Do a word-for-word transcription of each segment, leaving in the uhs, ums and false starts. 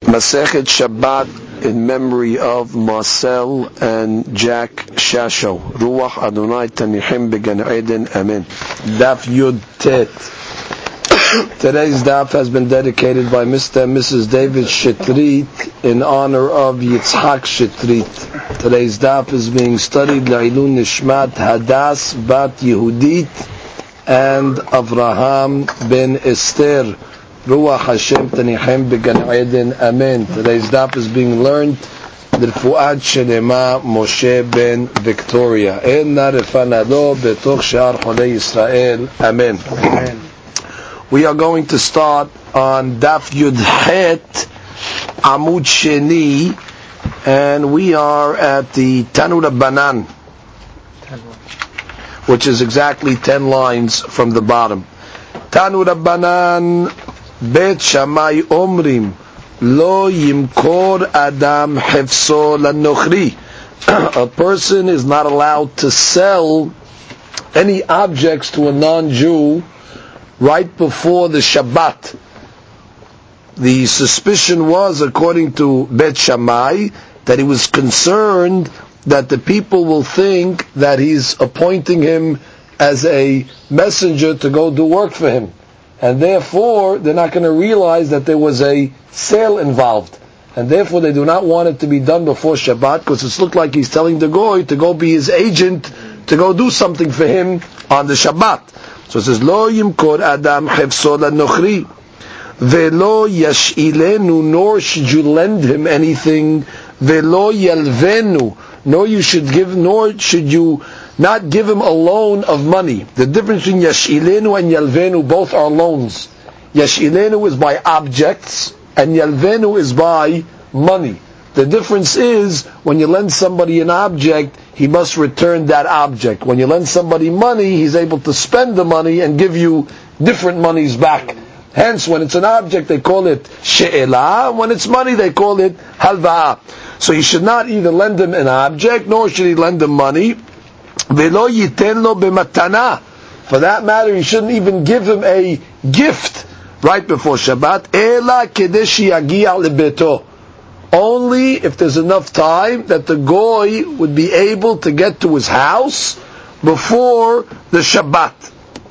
Masechet Shabbat in memory of Marcel and Jack Shasho. Ruach Adonai Tanichim Began Eden. Amen. Daf Yud Tet. Today's daf has been dedicated by Mister and Missus David Shetrit in honor of Yitzhak Shetrit. Today's daf is being studied La'ilun Nishmat Hadas Bat Yehudit and Avraham ben Esther. Ruach Hashem Tanichem Began Eden. Amen. Today's daf is being learned L'Fuad Shelema Moshe ben Victoria. Enna Refanado Betoch She'ar Cholei Yisrael. Amen. Amen. We are going to start on Daf Yud Het Amud Sheni, and we are at the Tanu Rabbanan, which is exactly ten lines from the bottom. Tanu Rabbanan Bet Shammai Omrim Lo Yimkor Adam Hefso Lanochri. A person is not allowed to sell any objects to a non-Jew right before the Shabbat. The suspicion was, according to Bet Shammai, that he was concerned that the people will think that he's appointing him as a messenger to go do work for him. And therefore, they're not going to realize that there was a sale involved. And therefore, they do not want it to be done before Shabbat, because it's looked like he's telling the goy to go be his agent, to go do something for him on the Shabbat. So it says, Lo yimkor Adam hefso lanochri, velo yashilenu, nor should you lend him anything, velo yalvenu, nor you should give, nor should you not give him a loan of money. The difference between yashilenu and yalvenu, both are loans. Yashilenu is by objects, and yalvenu is by money. The difference is, when you lend somebody an object, he must return that object. When you lend somebody money, he's able to spend the money and give you different monies back. Hence, when it's an object, they call it she'elah. When it's money, they call it halva'ah. So you should not either lend him an object, nor should he lend him money. Velo yiten lo b'matana. For that matter, you shouldn't even give him a gift right before Shabbat. Ela kedeshi yagia lebeto. Only if there's enough time that the goy would be able to get to his house before the Shabbat.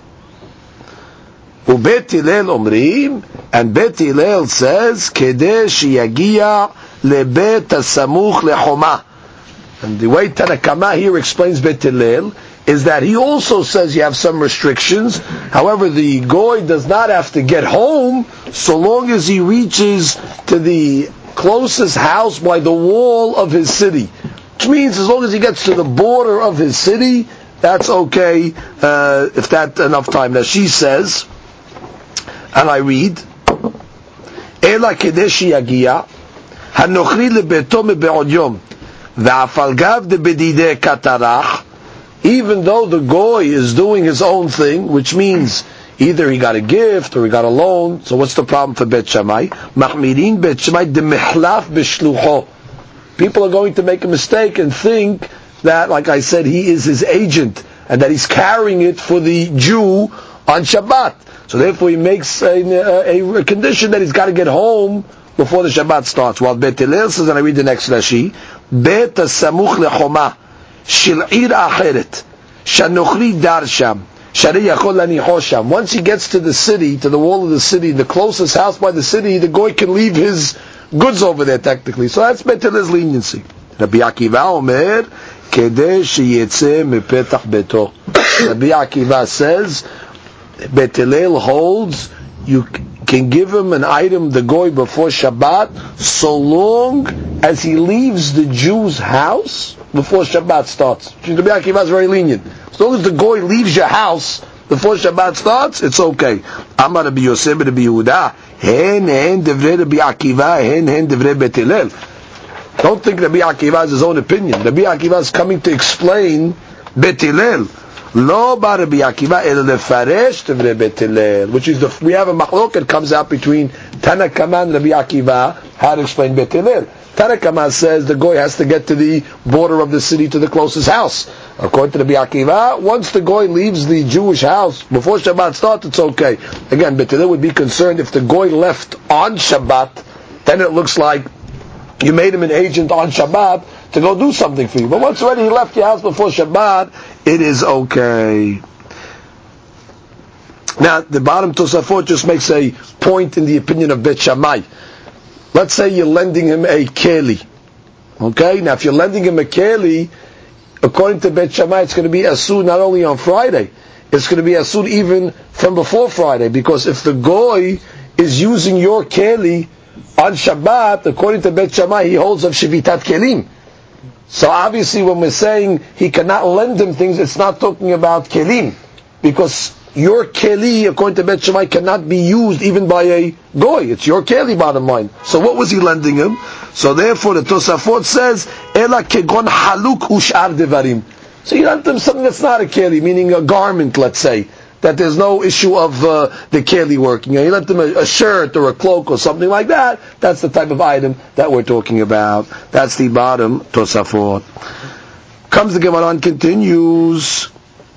Ubet Hillel omrim, and Bet Hillel says, Kedeh sheyagia lebet hasamuch lechoma. And the way Tanakama here explains Bet Hillel is that he also says you have some restrictions. However, the goy does not have to get home so long as he reaches to the closest house by the wall of his city, which means as long as he gets to the border of his city, that's okay, uh, if that's enough time. Now she says, and I read, Ela kedeshi yagia hanochri lebeto mebe'od yom ve'afalgav de bedideh katarach. Even though the goy is doing his own thing, which means either he got a gift or he got a loan. So what's the problem for Bet Shammai? Machmirin Bet Shammai de mehlaf b'shlucho. People are going to make a mistake and think that, like I said, he is his agent and that he's carrying it for the Jew on Shabbat. So therefore he makes a, a, a condition that he's got to get home before the Shabbat starts. While Bet Hillel says, and I read the next Rashi, Bet samuch lechoma shil'ir acheret shanochri dar sham. Once he gets to the city, to the wall of the city, the closest house by the city, the goy can leave his goods over there technically. So that's Bet Hillel's leniency. Rabbi Akiva Omer, Kedeh sheyetze mepetach beto. Rabbi Akiva says, Bet Hillel holds you can give him an item, the goy, before Shabbat, so long as he leaves the Jew's house before Shabbat starts. Rabbi Akiva is very lenient. As long as the goy leaves your house before Shabbat starts, it's okay. Amar Rabbi Yosef Rabbi Yehuda, hen hen devrei Rabbi Akiva, hen hen devrei Bet Hillel. Don't think Rabbi Akiva has his own opinion. Rabbi Akiva is coming to explain Bet Hillel. Lo ba Rabbi Akiva el lefaresh devrei Bet Hillel, which is the we have a machlok that comes out between Tanakama and Rabbi Akiva how to explain Bet Hillel. Tanakama says the goy has to get to the border of the city, to the closest house. According to the Rabbi Akiva, once the goy leaves the Jewish house before Shabbat starts, it's okay. Again, Bet Hillel would be concerned if the goy left on Shabbat then it looks like you made him an agent on Shabbat to go do something for you. But once already he left your house before Shabbat, it is okay. Now, the bottom Tosafot just makes a point in the opinion of Bet Shammai. Let's say you're lending him a keli. Okay? Now, if you're lending him a keli, according to Bet Shammai, it's going to be asur not only on Friday, it's going to be asur even from before Friday, because if the goy is using your keli on Shabbat, according to Bet Shammai, he holds of Shivitat Kelim. So obviously when we're saying he cannot lend him things, it's not talking about Kelim, because your keli, according to Bet Shammai, cannot be used even by a goy. It's your keli, bottom line. So what was he lending him? So therefore the Tosafot says, Ela kegon haluk ushar devarim. So you lent him something that's not a keli, meaning a garment, let's say, that there's no issue of uh, the keli working. You know, you lent him a, a shirt or a cloak or something like that. That's the type of item that we're talking about. That's the bottom Tosafot. Comes the Gemara and continues.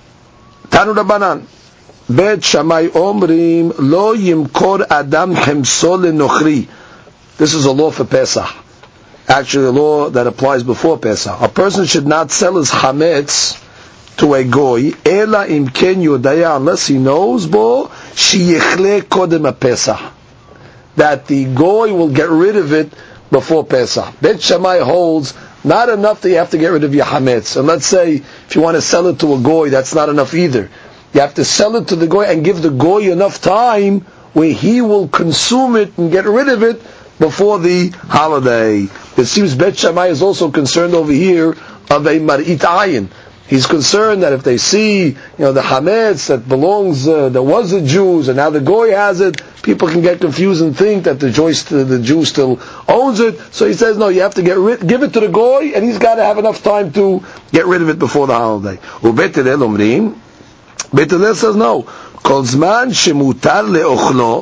Tanu Rabbanan. Bet Shammai Omrim Lo Yimkor Adam Hemso Lenochri. This is a law for Pesach. Actually, a law that applies before Pesach. A person should not sell his chametz to a goy, Ela Imken Yodaya, unless he knows, bo Sheyichle Kodem Pesach, that the goy will get rid of it before Pesach. Bet Shammai holds not enough that you have to get rid of your chametz. And let's say if you want to sell it to a goy, that's not enough either. You have to sell it to the goy and give the goy enough time where he will consume it and get rid of it before the holiday. It seems Bet Shammai is also concerned over here of a marit ayin. He's concerned that if they see, you know, the chametz that belongs, uh, that was the Jews, and now the goy has it, people can get confused and think that the Jew, the Jew still owns it. So he says, no, you have to get rid, give it to the goy, and he's got to have enough time to get rid of it before the holiday. Ubet Hillel omrim. Bet Hillel says no. Kol zman shemutar leochlo,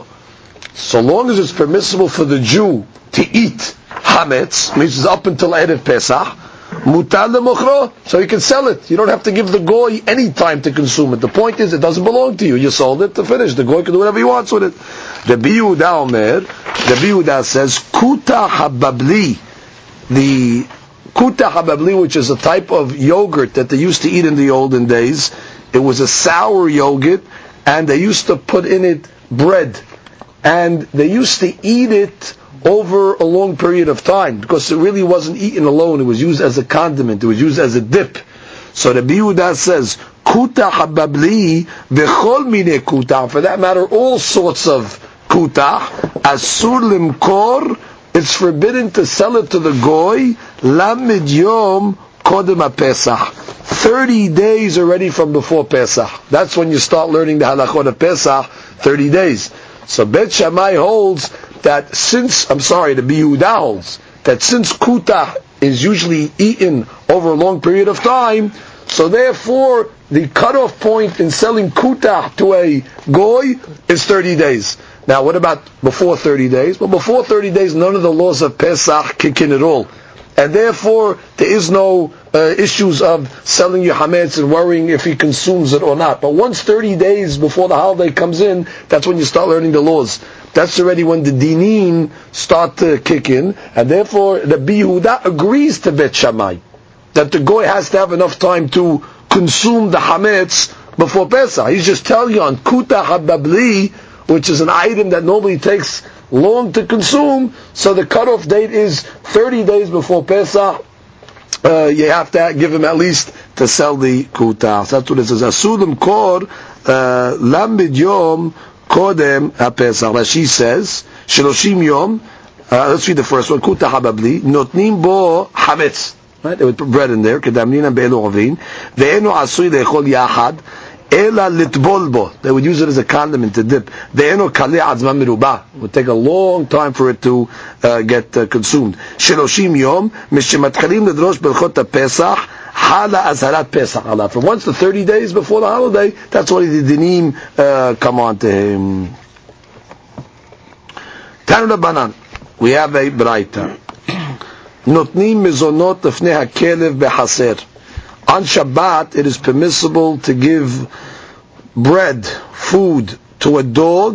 so long as it's permissible for the Jew to eat chametz, means it's up until Erev Pesach, mutar lemochlo, so you can sell it. You don't have to give the goy any time to consume it. The point is, it doesn't belong to you. You sold it to finish. The goy can do whatever he wants with it. Rabbi Yehuda Omer, Rabbi Yehuda says, kuta hababli, the kuta hababli, which is a type of yogurt that they used to eat in the olden days. It was a sour yogurt, and they used to put in it bread, and they used to eat it over a long period of time, because it really wasn't eaten alone. It was used as a condiment. It was used as a dip. So the Rabbi Yehuda says, kuta hababli v'chol mine kuta. For that matter, all sorts of kuta. Asur limkor. It's forbidden to sell it to the goy. Lamid yom kodem ha-pesach. Thirty days already from before Pesach. That's when you start learning the halachot of Pesach. Thirty days. So Bet Shammai holds that since, I'm sorry, the Rabbi Yehuda holds that since kuta is usually eaten over a long period of time, so therefore the cutoff point in selling kuta to a goy is thirty days. Now, what about before thirty days? Well, before thirty days, none of the laws of Pesach kick in at all. And therefore, there is no uh, issues of selling your hametz and worrying if he consumes it or not. But once thirty days before the holiday comes in, that's when you start learning the laws. That's already when the dinim start to kick in. And therefore, the Rabbi Yehuda agrees to Bet Shammai that the goy has to have enough time to consume the hametz before Pesach. He's just telling you on kuta hababli, which is an item that normally takes long to consume, so the cutoff date is thirty days before Pesach. Uh, you have to give him at least to sell the kuta. So that's what it says. Asudim kor lamid yom kodem ha-pesach. Rashi says shloshim yom. Uh, let's read the first one. Kuta hababli notnim bo hametz. Right, they would put bread in there. Kedamnina be'elu ovin ve'enu asui le'echol yachad. Ela litbolbo. They would use it as a condiment to dip. De'eno kaleh azman merubah. It would take a long time for it to uh, get uh, consumed. Shiloshim yom mishematchalim ledrosh belchot ha-pesach hala azharat pesach alav. From once the thirty days before the holiday, that's when the dinim uh, come on to him. Tanu Rabbanan. We have a braita. Notnim mezonot lefnei hakelev behaser. On Shabbat, it is permissible to give bread, food, to a dog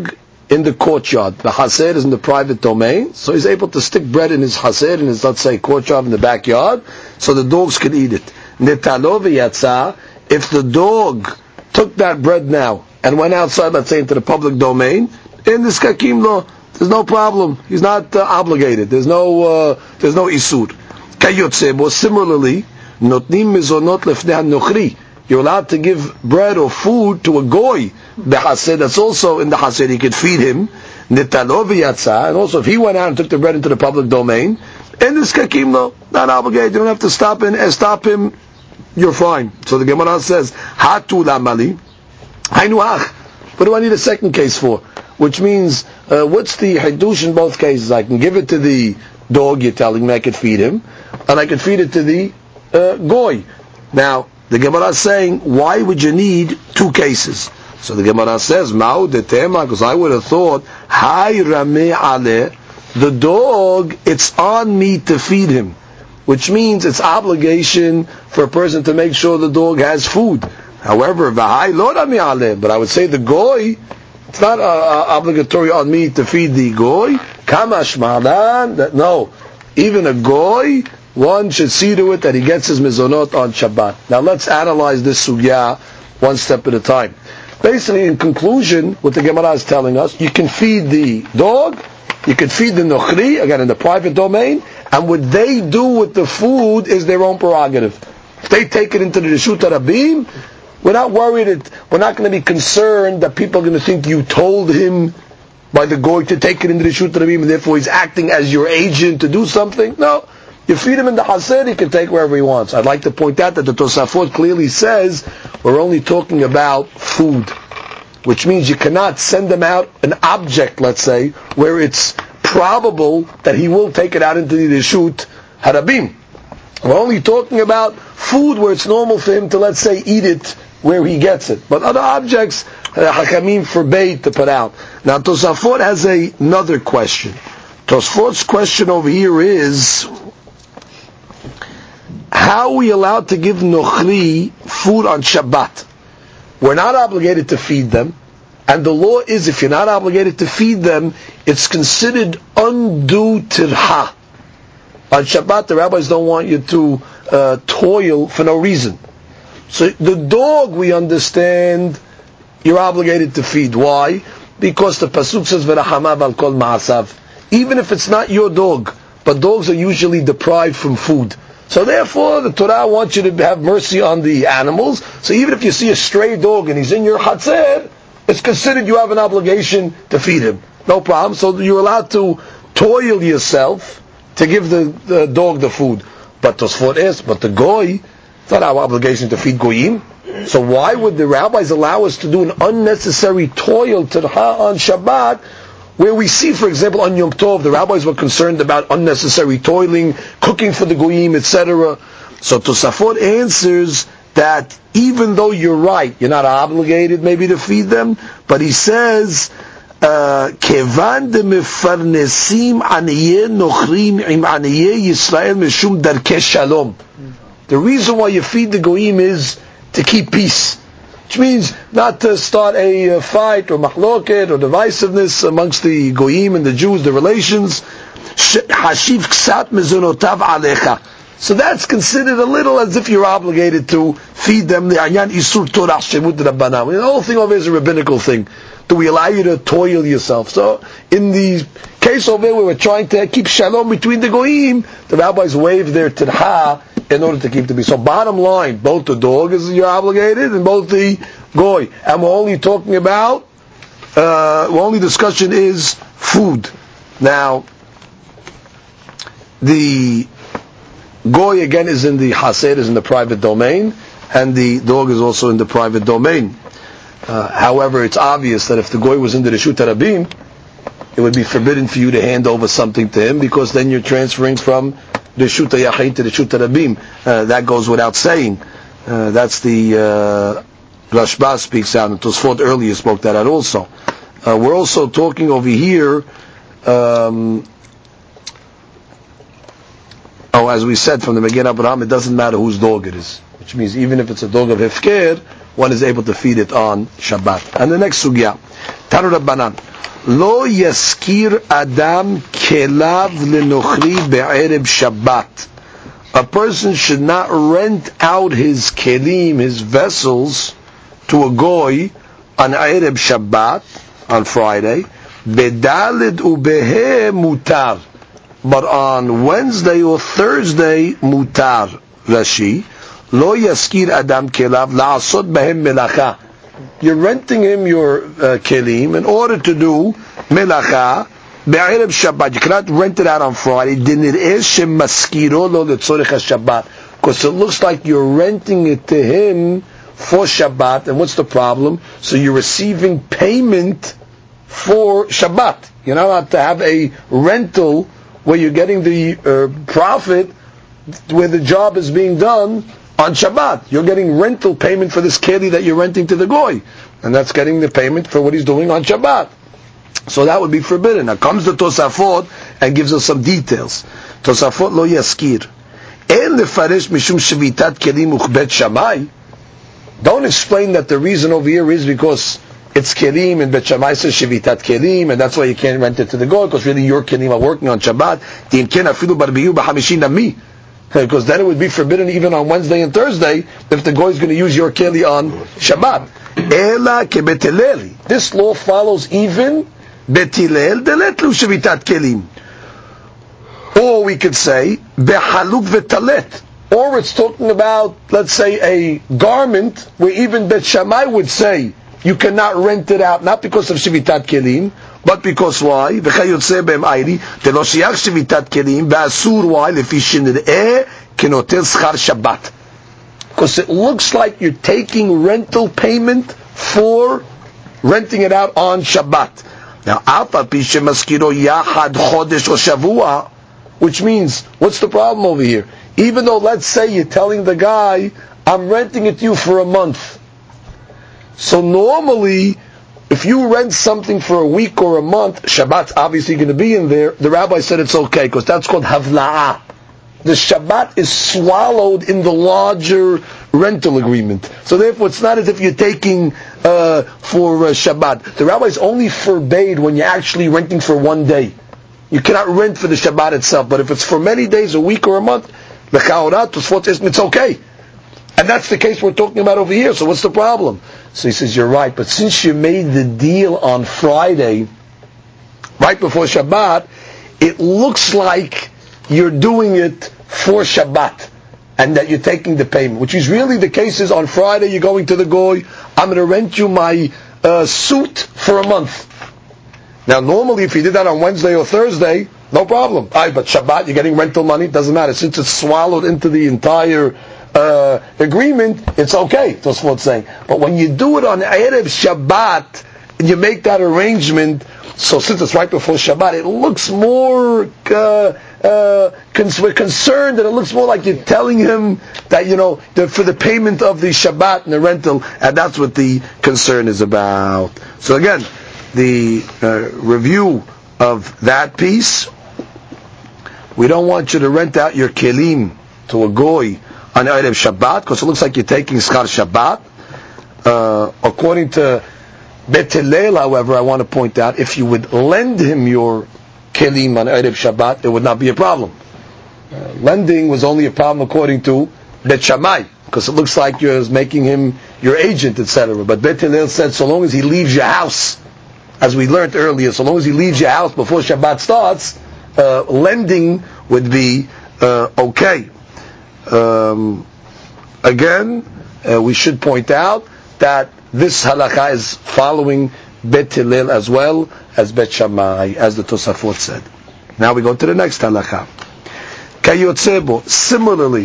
in the courtyard. The haser is in the private domain, so he's able to stick bread in his haser, in his, let's say, courtyard in the backyard, so the dogs can eat it. Netalo v'yatsa, if the dog took that bread now and went outside, let's say, into the public domain, in this kakim lo, there's no problem. He's not uh, obligated. There's no, uh, there's no isur. Kayotsebo, similarly, notnim mizonot lefnei hanochri. You're allowed to give bread or food to a goy. The haser that's also in the haser, you could feed him. Netalo v'yatsa, and also if he went out and took the bread into the public domain, in this kakim lo, not obligated. You don't have to stop him. Uh, stop him. You're fine. So the Gemara says, Hatu lamali, Hainuach. What do I need a second case for? Which means, uh, what's the hadush in both cases? I can give it to the dog, you're telling me I could feed him, and I could feed it to the uh, goy. Now, the Gemara is saying, why would you need two cases? So the Gemara says, Ma'u detema, because I would have thought, Hai rameh aleh, the dog, it's on me to feed him. Which means it's obligation for a person to make sure the dog has food. However, v'hai lo rami aleh, but I would say the goy, it's not uh, uh, obligatory on me to feed the goy. Kamash ma'alan, that no, even a goy, one should see to it that he gets his mizonot on Shabbat. Now let's analyze this sugya one step at a time. Basically, in conclusion, what the Gemara is telling us, you can feed the dog, you can feed the nochri, again in the private domain, and what they do with the food is their own prerogative. If they take it into the Reshut HaRabim, we're not worried, that, we're not going to be concerned that people are going to think you told him by the goy to take it into the Reshut HaRabim, and therefore he's acting as your agent to do something. No. You feed him in the haser, he can take wherever he wants. I'd like to point out that the Tosafot clearly says we're only talking about food, which means you cannot send them out an object, let's say, where it's probable that he will take it out into the Reshut HaRabim. We're only talking about food where it's normal for him to, let's say, eat it where he gets it. But other objects, uh, Hakamim forbade to put out. Now Tosafot has a, another question. Tosafot's question over here is, how are we allowed to give Nochri food on Shabbat? We're not obligated to feed them. And the law is, if you're not obligated to feed them, it's considered undue tirha. On Shabbat, the rabbis don't want you to uh, toil for no reason. So the dog, we understand, you're obligated to feed. Why? Because the pasuk says, "V'rachamav al kol ma'asav." Even if it's not your dog, but dogs are usually deprived from food. So therefore, the Torah wants you to have mercy on the animals. So even if you see a stray dog and he's in your chatzir, it's considered you have an obligation to feed him. No problem. So you're allowed to toil yourself to give the, the dog the food. But Tosfot is, but the goy, it's not our obligation to feed goyim. So why would the rabbis allow us to do an unnecessary toil to the on Shabbat, where we see, for example, on Yom Tov, the rabbis were concerned about unnecessary toiling, cooking for the goyim, et cetera. So Tosafot answers that even though you're right, you're not obligated maybe to feed them, but he says, Kevan de mefarnesim aniyeh nochrim im aniyeh Yisrael meshum darkei shalom. The reason why you feed the goyim is to keep peace. Which means not to start a uh, fight or machloket or divisiveness amongst the goyim and the Jews, the relations. Hashiv ksat mezunotav alecha. So that's considered a little as if you're obligated to feed them. The anyan isur torah shemut rabbanam. The whole thing over here is a rabbinical thing. Do we allow you to toil yourself? So in the case over here where we're trying to keep shalom between the goyim, the rabbis waive their tirha in order to keep the peace. So bottom line, both the dog is you're obligated and both the goy. And we're only talking about, uh, the only discussion is food. Now, the goy again is in the haser, is in the private domain, and the dog is also in the private domain. Uh, however, it's obvious that if the goy was in the Reshut HaRabim, it would be forbidden for you to hand over something to him, because then you're transferring from Reshut HaYachid to Reshut HaRabim. Uh, that goes without saying. Uh, that's the uh, Rashba speaks out, and Tosfot earlier spoke that out also. Uh, we're also talking over here, um, oh, as we said from the Magen Abraham, it doesn't matter whose dog it is. Which means even if it's a dog of Hefker, one is able to feed it on Shabbat. And the next sugya, Tanu Rabbanan. Lo yaskir adam kelav lenochri be'erev Shabbat. A person should not rent out his kelim, his vessels, to a goy on Erev Shabbat, on Friday. Bedalid ubehe mutar. But on Wednesday or Thursday, mutar. Rashi. Lo yaskir adam kelav la'asot behem melacha. You're renting him your uh, kelim in order to do melacha be'erev Shabbat. You cannot rent it out on Friday. Because it looks like you're renting it to him for Shabbat. And what's the problem? So you're receiving payment for Shabbat. You're not allowed to have a rental where you're getting the uh, profit where the job is being done on Shabbat. You're getting rental payment for this keli that you're renting to the goy. And that's getting the payment for what he's doing on Shabbat. So that would be forbidden. Now comes the Tosafot and gives us some details. Tosafot lo yaskir. En lefaresh mishum shvitat kelim uchbet shamai. Don't explain that the reason over here is because it's kelim and Bet Shammai says shvitat kelim and that's why you can't rent it to the goy because really your kelim are working on Shabbat. Din ken afilu barbiyu b'hamishin nami. Because then it would be forbidden even on Wednesday and Thursday if the goy is going to use your keli on Shabbat. Ela ke beteleli. This law follows even betilel deletlu shvitat kelim. Or we could say behaluk vetalet. Or it's talking about, let's say, a garment where even Bet Shammai would say you cannot rent it out, not because of shvitat kelim, but because why? V'chayotze b'em ayri delo shiach shvitat kelim v'asur why lefi shenir'eh kenotel schar Shabbat. Because it looks like you're taking rental payment for renting it out on Shabbat. Now, alpa pi shemaskiro yachad chodesh or shavua, which means, what's the problem over here? Even though, let's say, you're telling the guy, I'm renting it to you for a month. So normally, if you rent something for a week or a month, Shabbat's obviously going to be in there. The rabbi said it's okay, because that's called havla'ah. The Shabbat is swallowed in the larger rental agreement. So therefore, it's not as if you're taking uh, for uh, Shabbat. The rabbis only forbade when you're actually renting for one day. You cannot rent for the Shabbat itself. But if it's for many days, a week or a month, it's okay. And that's the case we're talking about over here. So what's the problem? So he says, you're right. But since you made the deal on Friday, right before Shabbat, it looks like you're doing it for Shabbat. And that you're taking the payment. Which is really the case is on Friday you're going to the goy, I'm going to rent you my uh, suit for a month. Now normally if you did that on Wednesday or Thursday, no problem. Aye, but Shabbat, you're getting rental money, it doesn't matter. Since it's swallowed into the entire uh, agreement, it's okay, that's what it's saying. But when you do it on Erev Shabbat, and you make that arrangement, so since it's right before Shabbat, it looks more, uh, uh, cons- we're concerned that it looks more like you're telling him that, you know, that for the payment of the Shabbat and the rental, and that's what the concern is about. So again, the uh, review of that piece, we don't want you to rent out your kelim to a goy on Erev Shabbat, because it looks like you're taking schar Shabbat. Uh, according to Bet Hillel, however, I want to point out, if you would lend him your kelim on Erev Shabbat, it would not be a problem. Uh, lending was only a problem according to Bet Shammai, because it looks like you're making him your agent, et cetera. But Bet Hillel said, so long as he leaves your house, as we learned earlier, so long as he leaves your house before Shabbat starts, uh, lending would be uh, okay. Um, again, uh, we should point out that this halakha is following Bet Hillel as well as Bet Shammai, as the Tosafot said. Now we go to the next halakha. Kayotzebo, similarly,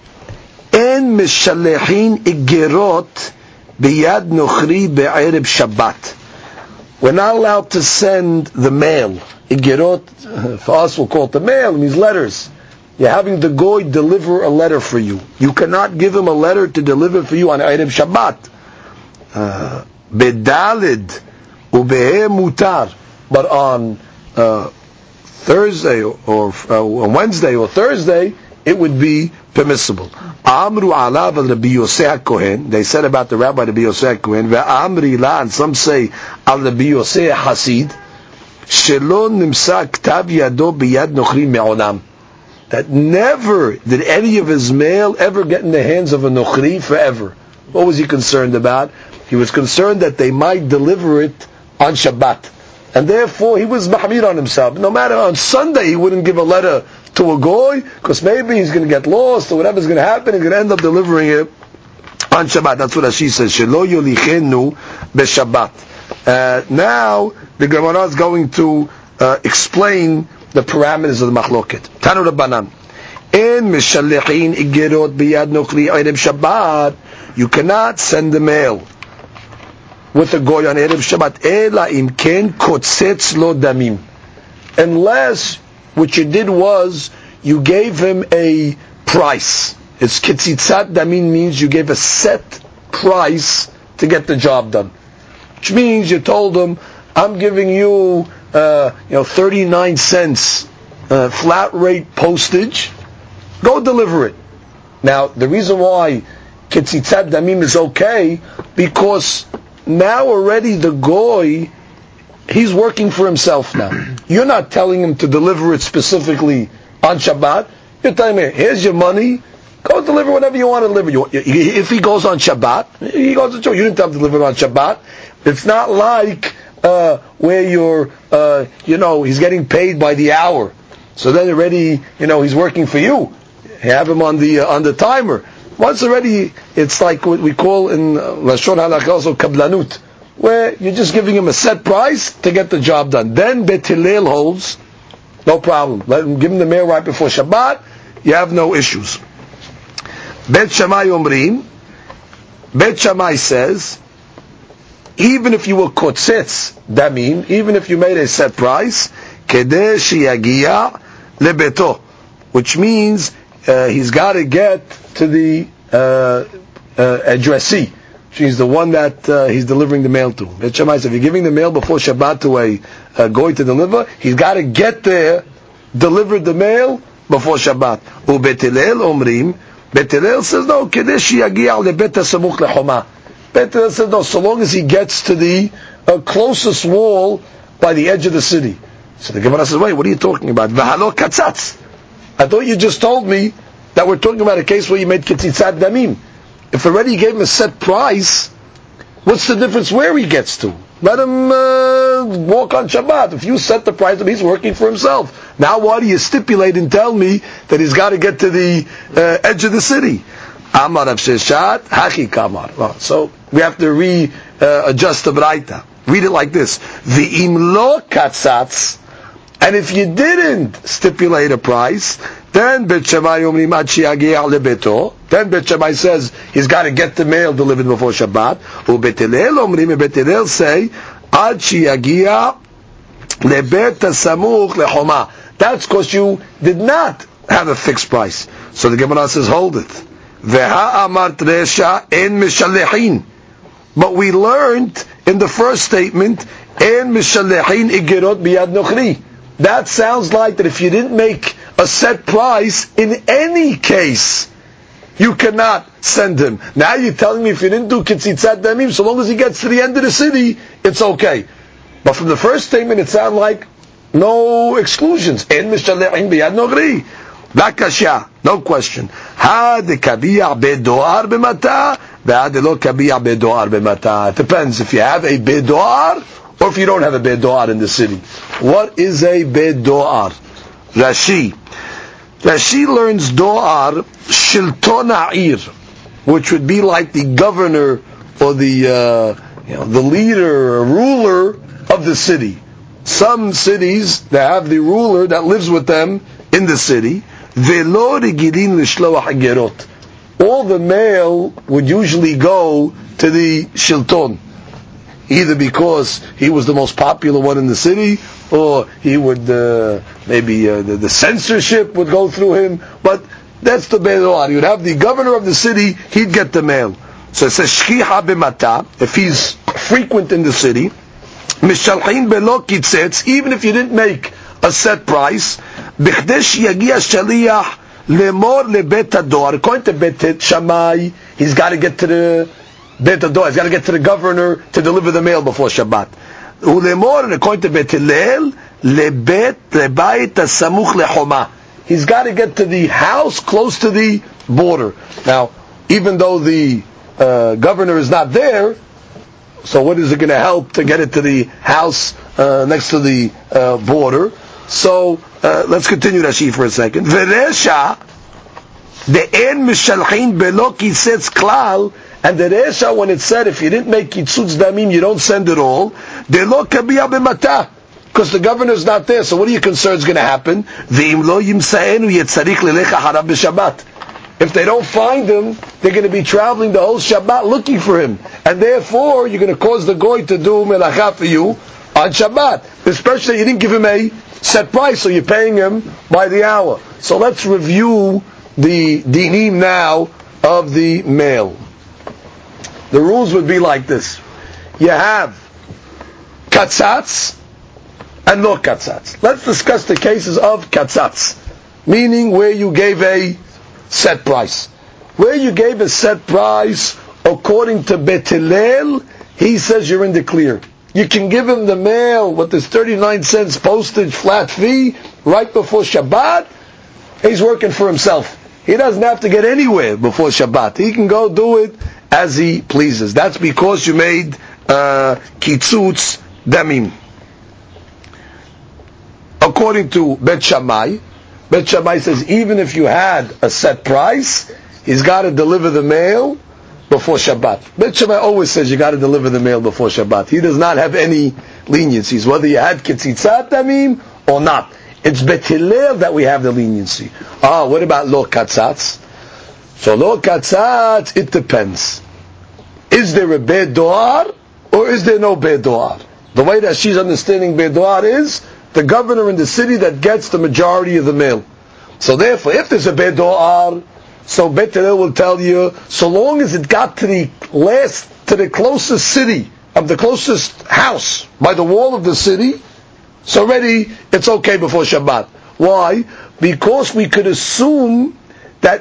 en mishalechin igerot biyad nochri be'erev Shabbat. We're not allowed to send the mail. Igerot, for us we'll call it the mail, it means letters. You're having the goy deliver a letter for you. You cannot give him a letter to deliver for you on Erev Shabbat. Bedalid ubehe mutar. But on uh, Thursday or, or uh, on Wednesday or Thursday, it would be permissible. Amru alav al Rabbi Yosef Kohen. They said about the Rabbi Rabbi Yosef Kohen. Ve'amri la, and some say al Rabbi Yosef Hasid. שלא נמצא כתב ידו ביד נוכרי מעולם. That never did any of his mail ever get in the hands of a nochri forever. What was he concerned about? He was concerned that they might deliver it on Shabbat. And therefore he was mahmir on himself. No matter on Sunday he wouldn't give a letter to a goy, because maybe he's going to get lost or whatever's going to happen, he's going to end up delivering it on Shabbat. That's what Rashi says. Shelo yolichenu b'Shabbat. Uh, now the Gemara is going to uh, explain the parameters of the machloket. Tanu Rabbanan. In mishalechin igirot biyad nokri erev Shabbat. You cannot send the mail with a goy on erev Shabbat. Ela im ken kotzetz lo damim. Unless what you did was you gave him a price. It's kitzitzat damin means you gave a set price to get the job done. Which means you told him, I'm giving you, uh, you know, thirty-nine cents uh, flat rate postage. Go deliver it. Now, the reason why kitzitzat damim is okay, because now already the goy, he's working for himself now. You're not telling him to deliver it specifically on Shabbat. You're telling him, here's your money, go deliver whatever you want to deliver. You, if he goes on Shabbat, he goes to church. You didn't tell him to deliver it on Shabbat. It's not like uh, where you're, uh, you know, he's getting paid by the hour. So then already, you know, he's working for you. You have him on the uh, on the timer. Once already, it's like what we call in Lashon Halakha also kablanut, where you're just giving him a set price to get the job done. Then Bet Hillel holds, no problem. Let him give him the mail right before Shabbat. You have no issues. Bet Shammai Omrim, Bet Shammai says, even if you were kotzetz damim, even if you made a set price, kedeh sheyagia lebeto, which means uh, he's got to get to the uh, uh, addressee. She's the one that uh, he's delivering the mail to. Bet Shammai says, if you're giving the mail before Shabbat to a uh, goy to deliver, he's got to get there, deliver the mail before Shabbat. U Bet Hillel Omrim, Bet Hillel says, no, kedeh sheyagia lebet hasamuch lechoma. Bet Hillel says, no, so long as he gets to the uh, closest wall by the edge of the city. So the Gemara says, wait, what are you talking about? V'halo katzatz. I thought you just told me that we're talking about a case where you made kitzitzat damim. If already you gave him a set price, what's the difference where he gets to? Let him uh, walk on Shabbat. If you set the price, he's working for himself. Now why do you stipulate and tell me that he's got to get to the uh, edge of the city? Amar Rav Sheshet, Hachi Kamar. So we have to readjust uh, the Braita. Read it like this: V'im lo katzatz. And if you didn't stipulate a price, then Bet Shammai Omrim ad sheyagia lebeto. Then Bet Shammai says he's got to get the mail delivered before Shabbat. U Bet Hillel Omrim, and Bet Hillel say ad sheyagia lebet hasamuch lechoma. That's because you did not have a fixed price. So the Gemara says, hold it. Veha amart resha en mishalechin. But we learned in the first statement, en mishalechin igirot biyad nochri. That sounds like that if you didn't make a set price, in any case, you cannot send him. Now you're telling me if you didn't do kitzitzat damim, so long as he gets to the end of the city, it's okay. But from the first statement, it sounds like no exclusions. En mishalechin biyad nochri. Lakasha, no question. Ha de kabiya bedoar b'mata, va de lo kabiya bedoar b'mata. It depends if you have a bedoar or if you don't have a bedoar in the city. What is a bedoar? Rashi. Rashi learns doar shilton ha'ir, which would be like the governor or the uh, you know the leader or ruler of the city. Some cities they have the ruler that lives with them in the city. Velo regilin l'shloach hagerot. All the mail would usually go to the shilton, either because he was the most popular one in the city, or he would uh, maybe uh, the, the censorship would go through him. But that's the bedoar. You'd have the governor of the city; he'd get the mail. So it says shchicha b'mata. If he's frequent in the city, mishalchin belo kitzetz. Even if you didn't make a set price, b'chdesh yagia shaliach lemor lebet hador. According to Bet Shammai, he's got to get to the Bet hador. He's got to get to the governor to deliver the mail before Shabbat. ulemor, and according to Bet Hillel, lebet lebayit hasamuch lechoma. He's got to get to the house close to the border. Now, even though the uh, governor is not there, so what is it going to help to get it to the house uh, next to the uh, border? So uh, let's continue Rashi for a second. Veresha de'en mishalchin belo kitzutz klal, and the resha, when it said if you didn't make kitzutz damim, you don't send it all. De'lo kabiya b'matah, because the governor is not there. So what are your concerns going to happen? Ve'im lo yimsaenu yetzarich lelecha harav b'Shabbat. If they don't find him, they're going to be traveling the whole Shabbat looking for him. And therefore, you're going to cause the goy to do melacha for you on Shabbat. Especially, you didn't give him a set price, so you're paying him by the hour. So let's review the dinim now of the mail. The rules would be like this. You have katzatz and no katzatz. Let's discuss the cases of katzatz, meaning where you gave a set price. Where you gave a set price, according to Bet Hillel, he says you're in the clear. You can give him the mail with this thirty-nine cents postage flat fee right before Shabbat. He's working for himself. He doesn't have to get anywhere before Shabbat. He can go do it as he pleases. That's because you made uh, kitzutz damim. According to Bet Shammai, Bet Shammai says even if you had a set price, he's got to deliver the mail before Shabbat. Bet Shammai always says you got to deliver the mail before Shabbat. He does not have any leniencies, whether you had kitzitzat damim or not. It's Bet Hillel that we have the leniency. Ah, what about lo katzatz? So lo katzatz, it depends. Is there a bedoar or is there no bedoar? The way that she's understanding bedoar is the governor in the city that gets the majority of the mail. So therefore, if there's a bedoar, so Bet Hillel will tell you, so long as it got to the last, to the closest city, of the closest house, by the wall of the city, so already it's okay before Shabbat. Why? Because we could assume that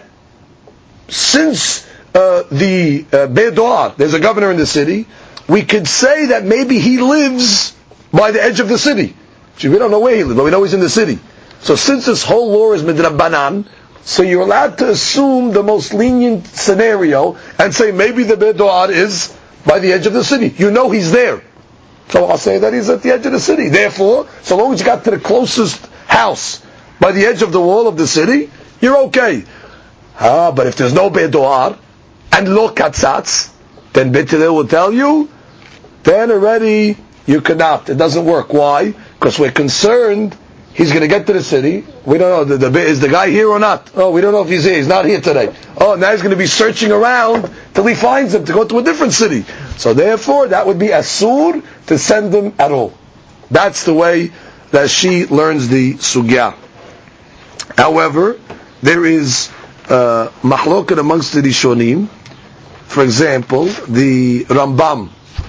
since uh, the uh, bedoar, there's a governor in the city, we could say that maybe he lives by the edge of the city. We don't know where he lives, but we know he's in the city. So since this whole law is midrabanan, so you're allowed to assume the most lenient scenario and say maybe the bedoar is by the edge of the city. You know he's there. So I'll say that he's at the edge of the city. Therefore, so long as you got to the closest house by the edge of the wall of the city, you're okay. Ah, but if there's no bedoar and lo katzatz, then Bet Hillel will tell you, then already you cannot. It doesn't work. Why? Because we're concerned he's going to get to the city. We don't know, the, the, is the guy here or not? Oh, we don't know if he's here. He's not here today. Oh, now he's going to be searching around till he finds him to go to a different city. So therefore, that would be asur to send him at all. That's the way that she learns the sugya. However, there is uh, mahloket amongst the Rishonim. For example, the Rambam.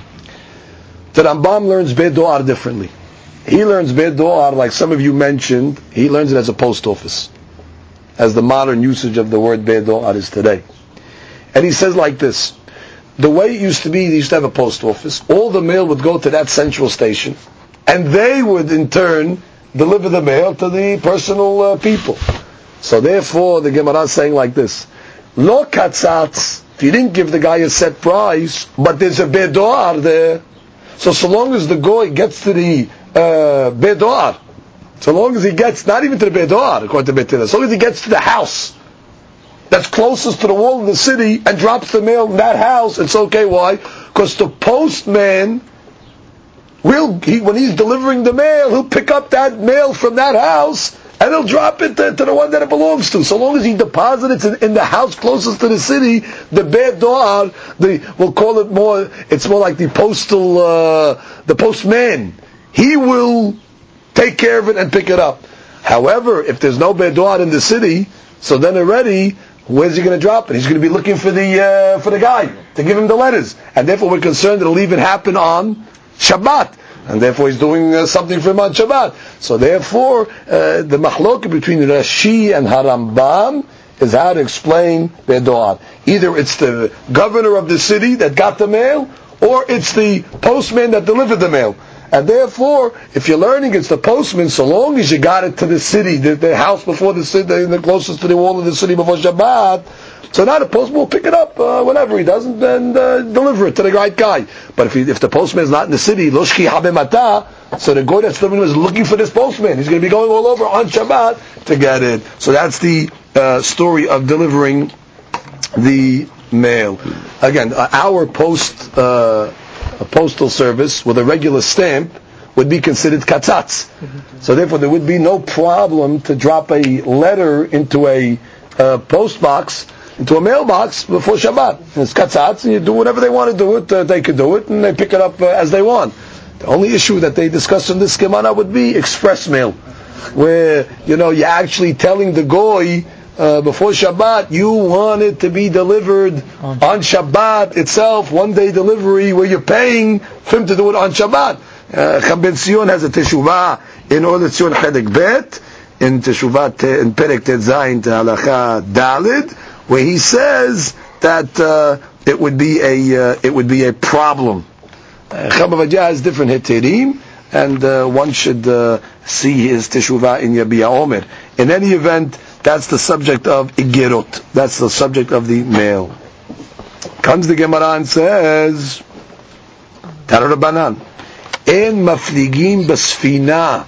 The Rambam learns bedoar differently. He learns bedoar, like some of you mentioned, he learns it as a post office, as the modern usage of the word bedoar is today. And he says like this, the way it used to be, they used to have a post office, all the mail would go to that central station, and they would in turn deliver the mail to the personal uh, people. So therefore, the Gemara is saying like this, lo katzatz, if you didn't give the guy a set price, but there's a bedoar there, so so long as the goy gets to the uh, bedoar, so long as he gets, not even to the bedoar, according to Bet Hillel, so long as he gets to the house that's closest to the wall of the city and drops the mail in that house, it's okay. Why? Because the postman will, he, when he's delivering the mail, he'll pick up that mail from that house and he'll drop it to, to the one that it belongs to. So long as he deposits it in, in the house closest to the city, the bedoar, the we'll call it more, it's more like the postal, uh, the postman. He will take care of it and pick it up. However, if there's no bedoar in the city, so then already, where's he going to drop it? He's going to be looking for the uh, for the guy to give him the letters, and therefore we're concerned it'll even happen on Shabbat, and therefore he's doing uh, something for him on Shabbat. So therefore, uh, the mahloka between Rashi and Harambam is how to explain bedoar. Either it's the governor of the city that got the mail, or it's the postman that delivered the mail. And therefore, if you're learning it's the postman, so long as you got it to the city, the, the house before the city, the closest to the wall of the city before Shabbat, so now the postman will pick it up uh, whenever he doesn't and uh, deliver it to the right guy. But if he, if the postman is not in the city, loshki habemata, so the guy that's delivering is looking for this postman. He's going to be going all over on Shabbat to get it. So that's the uh, story of delivering the mail. Again, uh, our post uh, a postal service with a regular stamp would be considered katzatz. So therefore there would be no problem to drop a letter into a uh, post box, into a mailbox before Shabbat. And it's katzatz, and you do whatever they want to do it, uh, they could do it, and they pick it up uh, as they want. The only issue that they discuss in this Gemara would be express mail, where, you know, you're actually telling the goy, Uh, before Shabbat, you want it to be delivered on Shabbat itself, one day delivery, where you're paying for him to do it on Shabbat. Chacham Ben Zion has a teshuvah in Orle Tzion Chedek Bet, in teshuvah in Perek Tet Zayin to Halacha Dalid, where he says that uh, it would be a uh, it would be a problem. Chacham Avadiyah has different hitirim, and uh, one should uh, see his teshuvah in Yabia Omer. In any event, that's the subject of Igirot. That's the subject of the mail. Comes the Gemara and says, Tara Rabbanan, En mafligim basfina.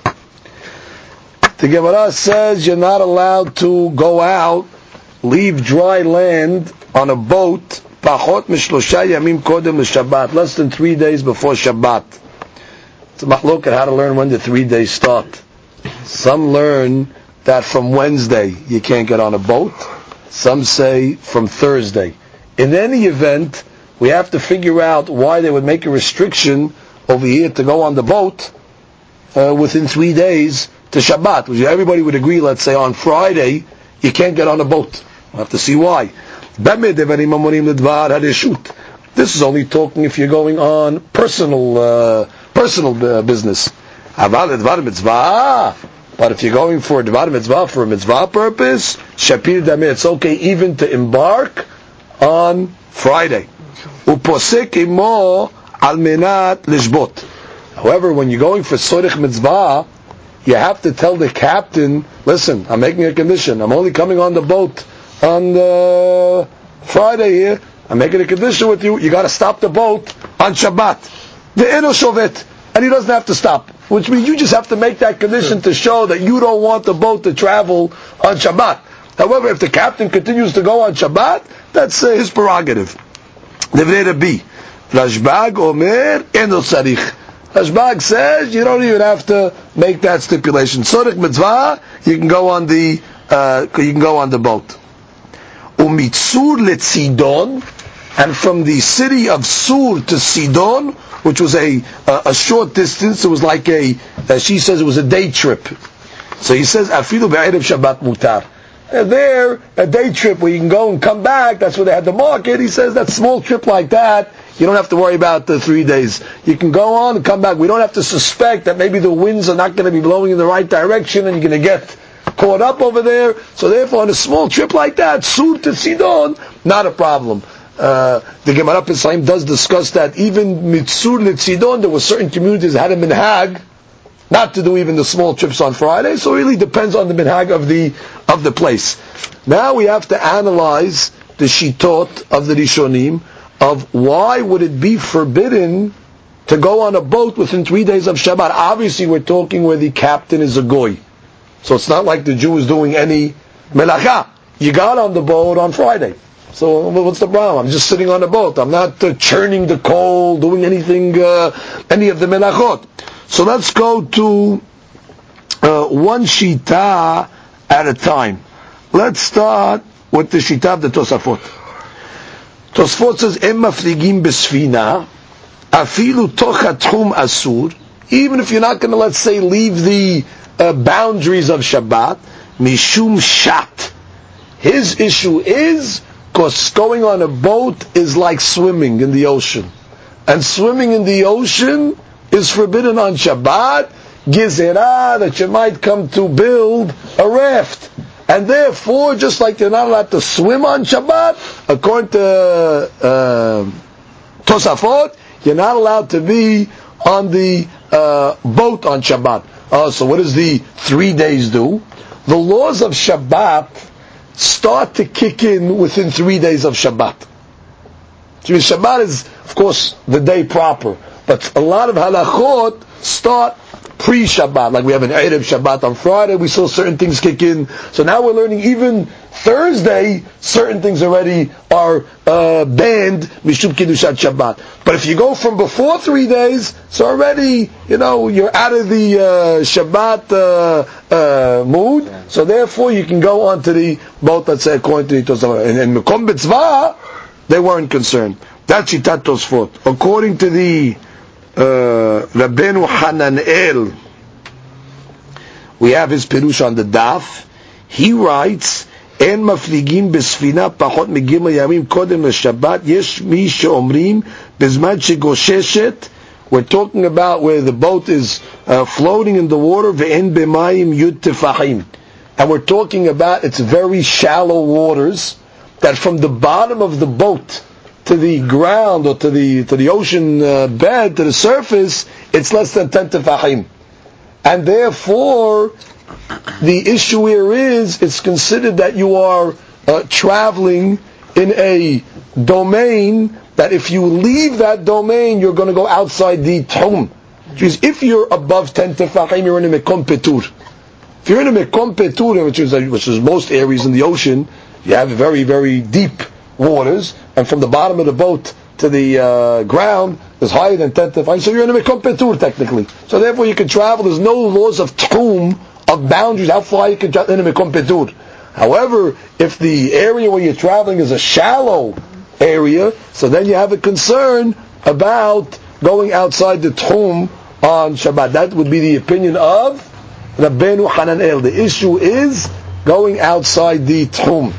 The Gemara says you're not allowed to go out, leave dry land on a boat, pachot mishlosha yamim kodem l'Shabbat, less than three days before Shabbat. It's a machlok at how to learn when the three days start. Some learn that from Wednesday you can't get on a boat. Some say from Thursday. In any event, we have to figure out why they would make a restriction over here to go on the boat uh, within three days to Shabbat. Which everybody would agree, let's say on Friday, you can't get on a boat. We'll have to see why. This is only talking if you're going on personal uh, personal uh, business. But if you're going for a Dvar Mitzvah, for a Mitzvah purpose, Shapir Dameh, it's okay even to embark on Friday. Uposek imo al menat lishbot. However, when you're going for Sorich Mitzvah, you have to tell the captain, listen, I'm making a condition. I'm only coming on the boat on the Friday here. I'm making a condition with you. You got to stop the boat on Shabbat. The eno shovet. And he doesn't have to stop. Which means you just have to make that condition to show that you don't want the boat to travel on Shabbat. However, if the captain continues to go on Shabbat, that's uh, his prerogative. Divrei Rabbi, Rashbag Omer Eno Sarich. Rashbag says you don't even have to make that stipulation. Sorich Mitzvah, you can go on the uh, you can go on the boat. Umitzur letzidon, and from the city of Sur to Sidon, which was a a, a short distance, it was like a, uh, she says it was a day trip. So he says, Afilu be'erev Shabbat mutar. And there, a day trip where you can go and come back, that's where they had the market. He says that small trip like that, you don't have to worry about the three days. You can go on and come back. We don't have to suspect that maybe the winds are not going to be blowing in the right direction and you're going to get caught up over there. So therefore, on a small trip like that, Sur to Sidon, not a problem. Uh, the Gemara Pesachim does discuss that even Mitzur Litzidon, there were certain communities that had a minhag not to do even the small trips on Friday, so it really depends on the minhag of the of the place. Now we have to analyze the shitot of the Rishonim of why would it be forbidden to go on a boat within three days of Shabbat. Obviously we're talking where the captain is a goy, so it's not like the Jew is doing any melacha. You got on the boat on Friday. So what's the problem? I'm just sitting on a boat. I'm not uh, churning the coal, doing anything, uh, any of the melachot. So let's go to uh, one shita at a time. Let's start with the shita of the Tosafot. Tosafot says, "Em mafligim besfina, afilu tocha tchum asur." Even if you're not going to, let's say, leave the uh, boundaries of Shabbat, mishum shat. His issue is because going on a boat is like swimming in the ocean. And swimming in the ocean is forbidden on Shabbat, gizerah, that you might come to build a raft. And therefore, just like you're not allowed to swim on Shabbat, according to uh, Tosafot, you're not allowed to be on the uh, boat on Shabbat. Uh, so what does the three days do? The laws of Shabbat start to kick in within three days of Shabbat. So Shabbat is, of course, the day proper, but a lot of halachot start pre-Shabbat. Like we have an Erev Shabbat on Friday, we saw certain things kick in. So now we're learning even Thursday, certain things already are uh, banned, Mishum Kiddushat Shabbat. But if you go from before three days, so already, you know, you're out of the uh, Shabbat uh, uh, mood, so therefore you can go on to the boat, let's say, according to the Tosafot. And in Mekom B'tzvah, they weren't concerned. That's Shitat Tosfot. According to the uh, Rabbeinu Hananel, we have his Pirush on the Daf. He writes, אין מפליגים בספינה פחות מגימל ימים קודם לשבת, יש מי שאומרים בזמן שגוששת, we're talking about where the boat is uh, floating in the water, ואין במים יוד תפחים. And we're talking about it's very shallow waters, that from the bottom of the boat to the ground or to the to the ocean uh, bed, to the surface, it's less than ten tefachim. And therefore, the issue here is, it's considered that you are uh, traveling in a domain that if you leave that domain, you're going to go outside the Tchum. Which means if you're above ten tefachim, you're in a Mekom Petur. If you're in a Mekom Petur, which is, which is most areas in the ocean, you have very, very deep waters, and from the bottom of the boat to the uh, ground is higher than ten tefachim, so you're in a Mekom Petur technically. So therefore you can travel, there's no laws of Tchum, of boundaries, how far you can travel in a Mekom Petur. However, if the area where you're traveling is a shallow area, so then you have a concern about going outside the Tchum on Shabbat. That would be the opinion of Rabbeinu Hananel. The issue is going outside the Tchum.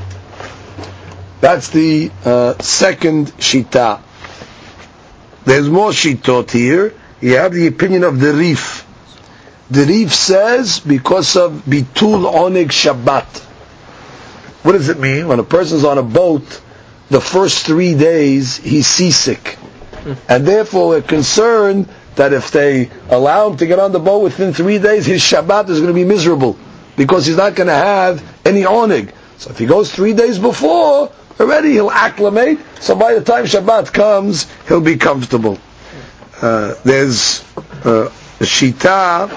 That's the uh, second Shita. There's more Shitot here. You have the opinion of the Rif. The Rif says because of Bitul Oneg Shabbat. What does it mean? When a person's on a boat, the first three days he's seasick. And therefore we're concerned that if they allow him to get on the boat within three days, his Shabbat is going to be miserable. Because he's not going to have any Oneg. So if he goes three days before, already he'll acclimate. So by the time Shabbat comes, he'll be comfortable. Uh, there's uh, a Shita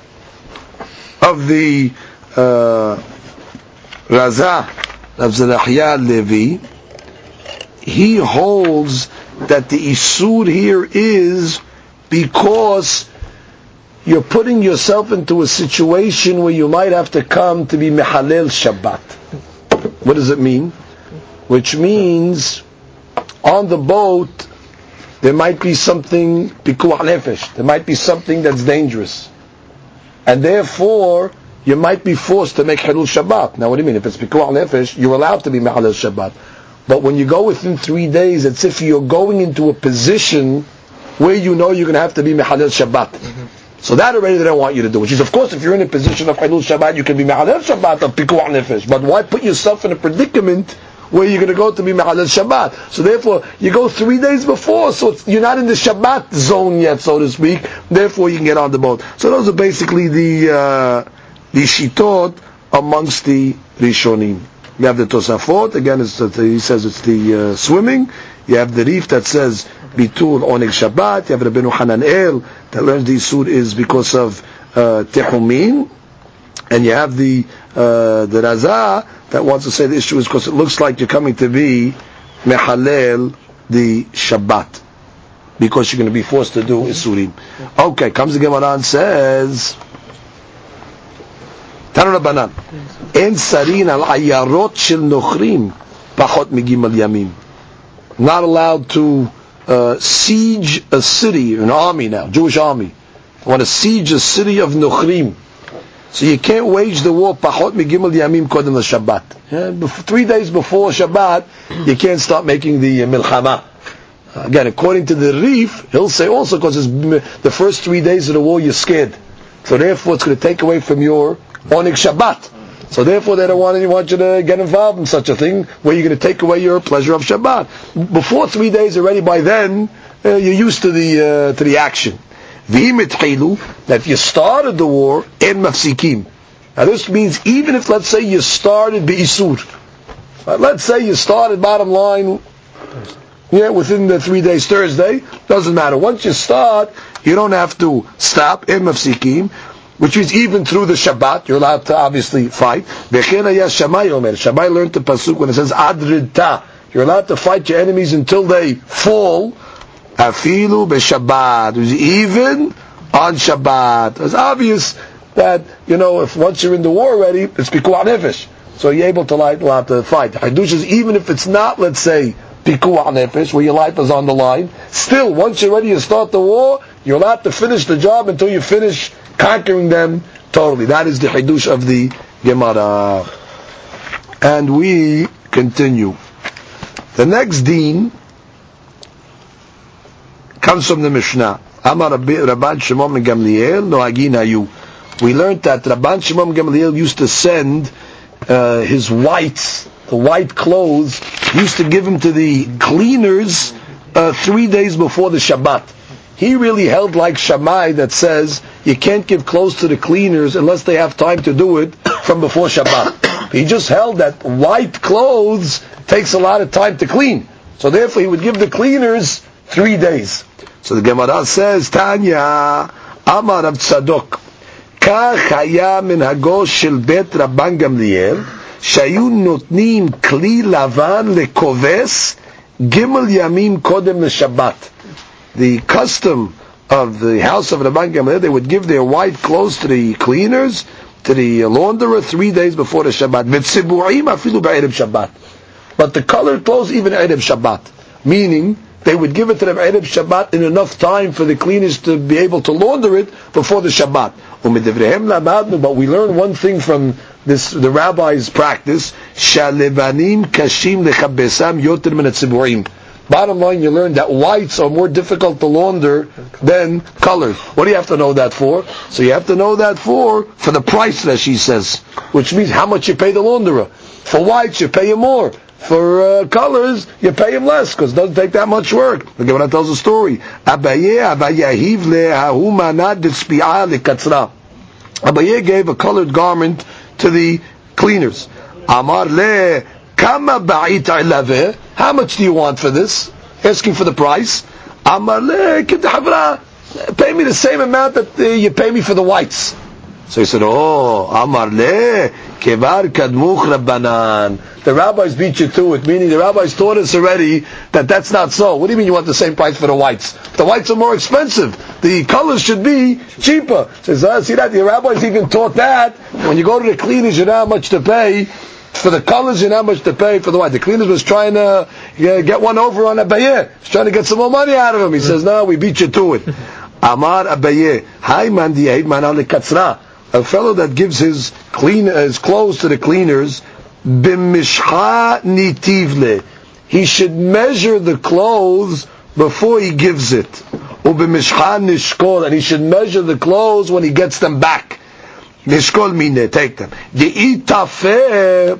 of the uh, Raza of Zerachia Levi. He holds that the Isur here is because you're putting yourself into a situation where you might have to come to be Mehalel Shabbat. What does it mean? Which means on the boat there might be something Pikuach Nefesh, there might be something that's dangerous. And therefore, you might be forced to make Hilul Shabbat. Now what do you mean? If it's Pikuach Nefesh, you're allowed to be Mehalel Shabbat. But when you go within three days, it's if you're going into a position where you know you're going to have to be Mehalel Shabbat. Mm-hmm. So that already they don't want you to do. Which is, of course, if you're in a position of Hilul Shabbat, you can be Mehalel Shabbat of Pikuach Nefesh. But why put yourself in a predicament where you're going to go to be Mehalel Shabbat? So therefore, you go three days before, so it's, you're not in the Shabbat zone yet, so to speak. Therefore, you can get on the boat. So those are basically the uh, the shitot amongst the Rishonim. You have the Tosafot, again, it's, he says it's the uh, swimming. You have the Rif that says Bitul Oneg Shabbat. You have Rabbeinu Hananel that learns the Isur is because of uh, Tehumin. And you have the uh, the Raza that wants to say the issue is because it looks like you're coming to be Mehalel the Shabbat, because you're going to be forced to do Isurim. Okay, comes the Gemara and says, Tanu Rabbanan, En Sarin al Ayarot Shel Nochrim Pachot Migimal Yamim. Not allowed to uh, siege a city, an army now, Jewish army. They want to siege a city of Nochrim. So you can't wage the war pachot migimel yamim kodem l'Shabbat. Three days before Shabbat, you can't start making the uh, milchama. Uh, again, according to the Rif, he'll say also because the first three days of the war you're scared. So therefore it's going to take away from your Oneg Shabbat. So therefore they don't want, they want you to get involved in such a thing where you're going to take away your pleasure of Shabbat. Before three days already, by then, uh, you're used to the uh, to the action. That if you started the war, en mafsikim. Now this means even if, let's say, you started be'isur. Right? Let's say you started, bottom line, yeah, within the three days, Thursday, doesn't matter. Once you start, you don't have to stop, en mafsikim, which means even through the Shabbat, you're allowed to obviously fight. Shammai learned the pasuk when it says adridta. You're allowed to fight your enemies until they fall. Afilu b'Shabbat, even on Shabbat. It's obvious that, you know, if once you're in the war already, it's pikuah nefesh. So you're able to, like, allowed to fight. Hadush is even if it's not, let's say, pikuah nefesh, where your life is on the line, still, once you're ready to start the war, you're allowed to finish the job until you finish conquering them totally. That is the Hidush of the Gemara. And we continue. The next deen comes from the Mishnah. Amar Rabban Shimon ben Gamliel noagin hayu. We learned that Rabban Shimon ben Gamliel used to send uh, his whites, the white clothes, used to give them to the cleaners uh, three days before the Shabbat. He really held like Shammai that says you can't give clothes to the cleaners unless they have time to do it from before Shabbat. He just held that white clothes takes a lot of time to clean. So therefore he would give the cleaners three days. So the Gemara says, Tanya, Amar Rav Tzadok, Kach haya minhago shel bet Rabban Gamliel, shayu notnim kli lavan lekoves, gimel yamim kodem leshabbat. The custom of the house of Rabban Gamliel, they would give their white clothes to the cleaners, to the launderer, three days before the Shabbat. But the colored clothes, even Erev Shabbat. Meaning, they would give it to them Erev Shabbat in enough time for the cleaners to be able to launder it before the Shabbat. But we learn one thing from this, the rabbi's practice, Shalevanim kashim lechabesam yoter min hatziburim. Bottom line, you learn that whites are more difficult to launder than colors. What do you have to know that for? So you have to know that for, for the price that she says, which means how much you pay the launderer. For whites, you pay him more. For uh, colors, you pay him less, because it doesn't take that much work. The Gemara tells a story. Abaye, Abaye, le'ahu manad d'tzpi'ah le'katzra. Abaye gave a colored garment to the cleaners. Amar le, kama ba'it ilave. How much do you want for this? Asking for the price. Amar le, k'd'havra. Pay me the same amount that uh, you pay me for the whites. So he said, oh, Amar le, kevar kadmuch rabbanan. The rabbis beat you to it, meaning the rabbis taught us already that that's not so. What do you mean you want the same price for the whites? The whites are more expensive. The colors should be cheaper. Says, uh, see that? The rabbis even taught that. When you go to the cleaners, you know how much to pay. For the colors, you know how much to pay for the white. The cleaners was trying to uh, get one over on Abaye. He's trying to get some more money out of him. He says, no, we beat you to it. Amar Abaye, hay man di'ed man al katzra. A fellow that gives his clean his clothes to the cleaners, b'mishcha nitivle. He should measure the clothes before he gives it. U'b'mishcha nishkol, and he should measure the clothes when he gets them back. Nishkol mine, take them. De'itafeh,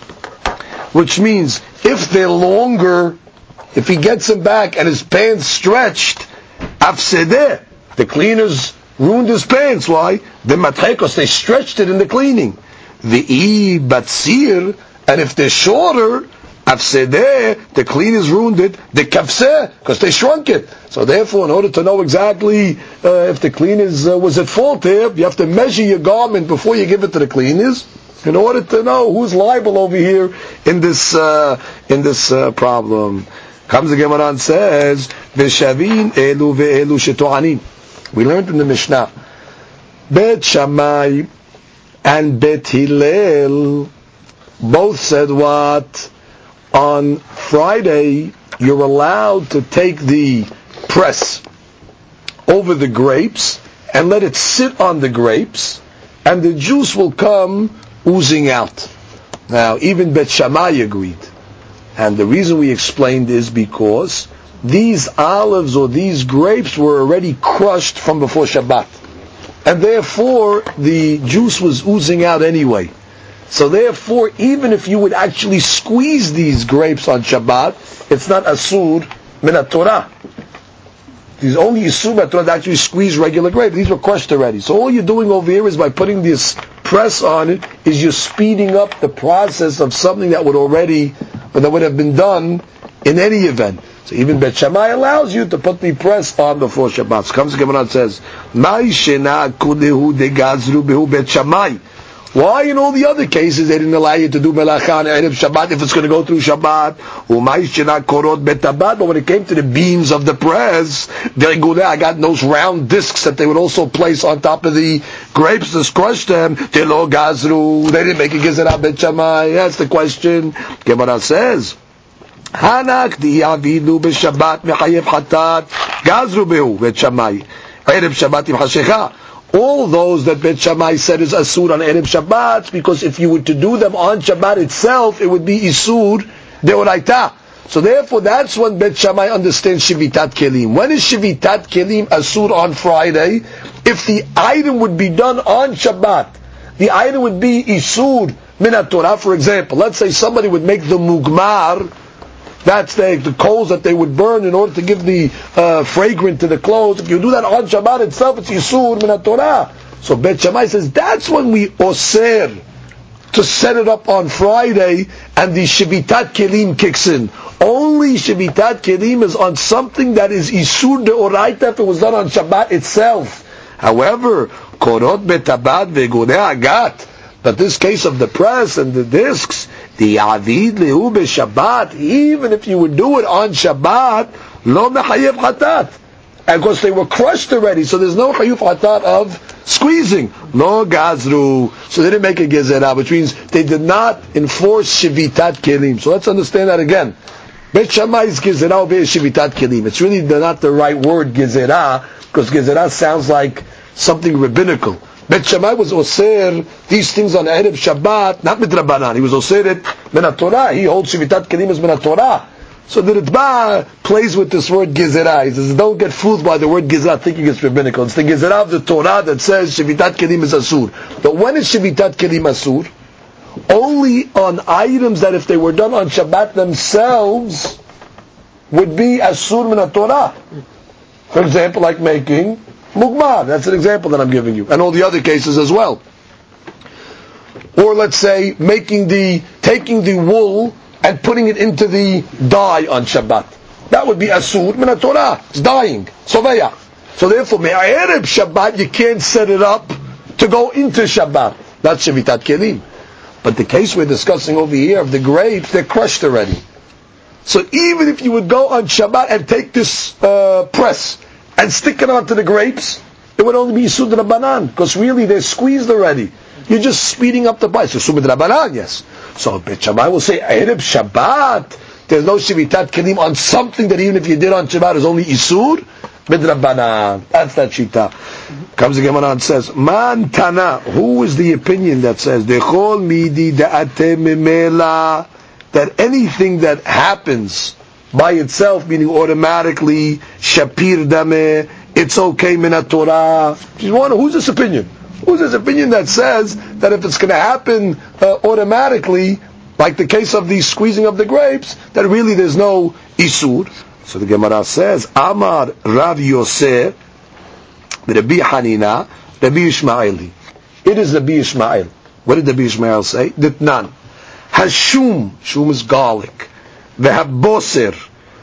which means if they're longer, if he gets them back and his pants stretched, afsedeh, the cleaners ruined his pants. Why? The matrekos, they stretched it in the cleaning. The batsir, and if they're shorter, afsedeh, the cleaners ruined it. The kafseh, because they shrunk it. So therefore, in order to know exactly uh, if the cleaners uh, was at fault here, you have to measure your garment before you give it to the cleaners, in order to know who's liable over here in this uh, in this uh, problem. Comes the Gemara and says, "V'shavin elu ve'elu shetu'anim." We learned in the Mishnah, Bet Shammai and Bet Hillel both said what? On Friday, you're allowed to take the press over the grapes and let it sit on the grapes, and the juice will come oozing out. Now, even Bet Shammai agreed. And the reason we explained is because these olives or these grapes were already crushed from before Shabbat. And therefore, the juice was oozing out anyway. So therefore, even if you would actually squeeze these grapes on Shabbat, it's not asur min Torah. These only Yisur Torah that actually squeeze regular grapes. These were crushed already. So all you're doing over here is by putting this press on it, is you're speeding up the process of something that would already, or that would have been done in any event. So even Bet Shammai allows you to put the press on before Shabbat. So comes the Gemara and says, "Mai shena kudehu de gazru behu Bet Shammai." Why in all the other cases they didn't allow you to do melacha on Erev Shabbat if it's going to go through Shabbat? Umay shena korot betabat. But when it came to the beams of the press, I got those round discs that they would also place on top of the grapes to crush them. Telo gazru. They didn't make a gezerah Bet Shammai. That's the question. Gemara says, Hanak di'avidu b'Shabbat mechayev chatat gazru behu Bet Shammai. Erev Shabbat im hashecha. All those that Bet Shammai said is asur on Erev Shabbat, because if you were to do them on Shabbat itself, it would be isur deoraita. So therefore, that's when Bet Shammai understands Shivitat Kelim. When is Shivitat Kelim asur on Friday? If the item would be done on Shabbat, the item would be isur minat Torah. For example, let's say somebody would make the mugmar. That's the, the coals that they would burn in order to give the uh, fragrance to the clothes. If you do that on Shabbat itself, it's Yisur min Torah. So Bet Shammai says that's when we osir to set it up on Friday, and the Shivitat Kelim kicks in. Only Shivitat Kelim is on something that is Yisur deoraita if it was done on Shabbat itself. However, Korot betabad ve'godei agat, but this case of the press and the discs, the avid lehu b'Shabbat, even if you would do it on Shabbat, lo mechayev chatat, and because they were crushed already, so there's no chayuf chatat of squeezing. No gazru, so they didn't make a gezerah, which means they did not enforce shivitat kelim. So let's understand that again. Bet Shammai's gezerah over shivitat kelim. It's really not the right word gezerah, because gezerah sounds like something rabbinical. Bet Shammai was osir these things on Erev Shabbat, not midrabanan. He was osir it min Torah. He holds Shivitat Kelim as min Torah. So the Ritba plays with this word Gezerah. He says, don't get fooled by the word Gezerah thinking it's rabbinical. It's the Gezerah of the Torah that says Shivitat Kelim is asur. But when is Shivitat Kelim asur? Only on items that if they were done on Shabbat themselves would be asur min Torah. For example, like making Mugmar, that's an example that I'm giving you, and all the other cases as well. Or let's say making the, taking the wool and putting it into the dye on Shabbat. That would be asur min Torah. It's dyeing, soveya. So therefore, me'erev Shabbat, you can't set it up to go into Shabbat. That's Shivitat Kelim. But the case we're discussing over here of the grapes, they're crushed already. So even if you would go on Shabbat and take this uh, press and stick it onto the grapes, it would only be Yisud Rabbanan, because really they're squeezed already. You're just speeding up the price. So Yisud Rabbanan, yes. So Bet Shammai will say, Erev Shabbat, there's no Shivitat Kelim on something that even if you did on Shabbat is only Yisud Rabbanan. That's that Shita. Comes the Gemara and says, Man Tana, who is the opinion that says, Dechol midi da'ate memela, that anything that happens by itself, meaning automatically, shapir dameh, it's okay min Torah. Who's this opinion? Who's this opinion that says that if it's going to happen uh, automatically, like the case of the squeezing of the grapes, that really there's no isur? So the Gemara says, Amar Rav Yosef, Rabbi Hanina, Rabbi Ishmaeli. It is Rabbi Ishmael. What did Rabbi Ishmael say? Ditnan. Hashum, shum is garlic. Boser.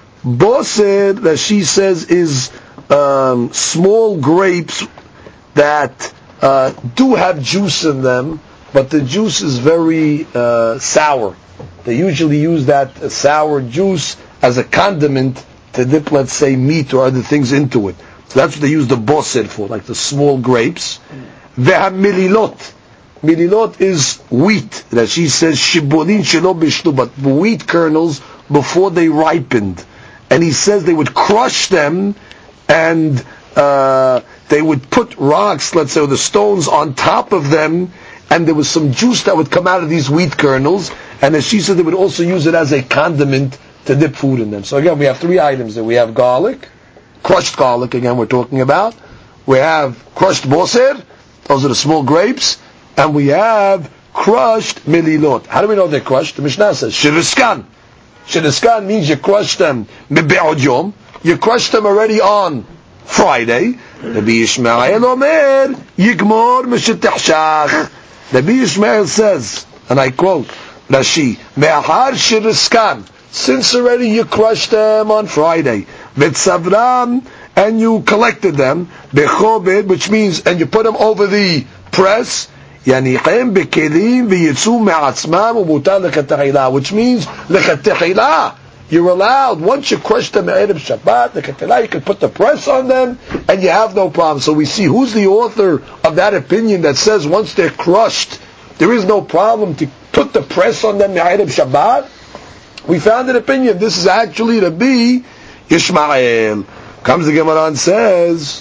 Boser, that she says, is um, small grapes that uh, do have juice in them, but the juice is very uh, sour. They usually use that uh, sour juice as a condiment to dip, let's say, meat or other things into it. So that's what they use the boser for, like the small grapes. Ve'hamililot. Mililot is wheat, that she says, shibolin shelo bishlu, but wheat kernels before they ripened. And he says they would crush them, and uh, they would put rocks, let's say, or the stones on top of them, and there was some juice that would come out of these wheat kernels, and as she said, they would also use it as a condiment to dip food in them. So again, we have three items there. We have garlic, crushed garlic, again we're talking about. We have crushed boser, those are the small grapes, and we have crushed mililot. How do we know they're crushed? The Mishnah says, shiriskan. Shiriskan means you crush them mibe'od yom. You crush them already on Friday. Rabbi Yishmael Omer, Yigmor Mishetachshach. Rabbi Yishmael says, and I quote, Rashi, Me'ahar Shiriskan, since already you crushed them on Friday, V'tzavram, and you collected them, Bechobed, which means, and you put them over the press, Yanichem Bekelim V'yitzu Me'atzmam U'mutar L'chatechila, which means, L'chatechila, you're allowed, once you crush them at Erev Shabbat, the Ketela, you can put the press on them, and you have no problem. So we see who's the author of that opinion that says once they're crushed, there is no problem to put the press on them at Erev Shabbat. We found an opinion. This is actually Rabbi Yishmael. Comes the Gemara and says,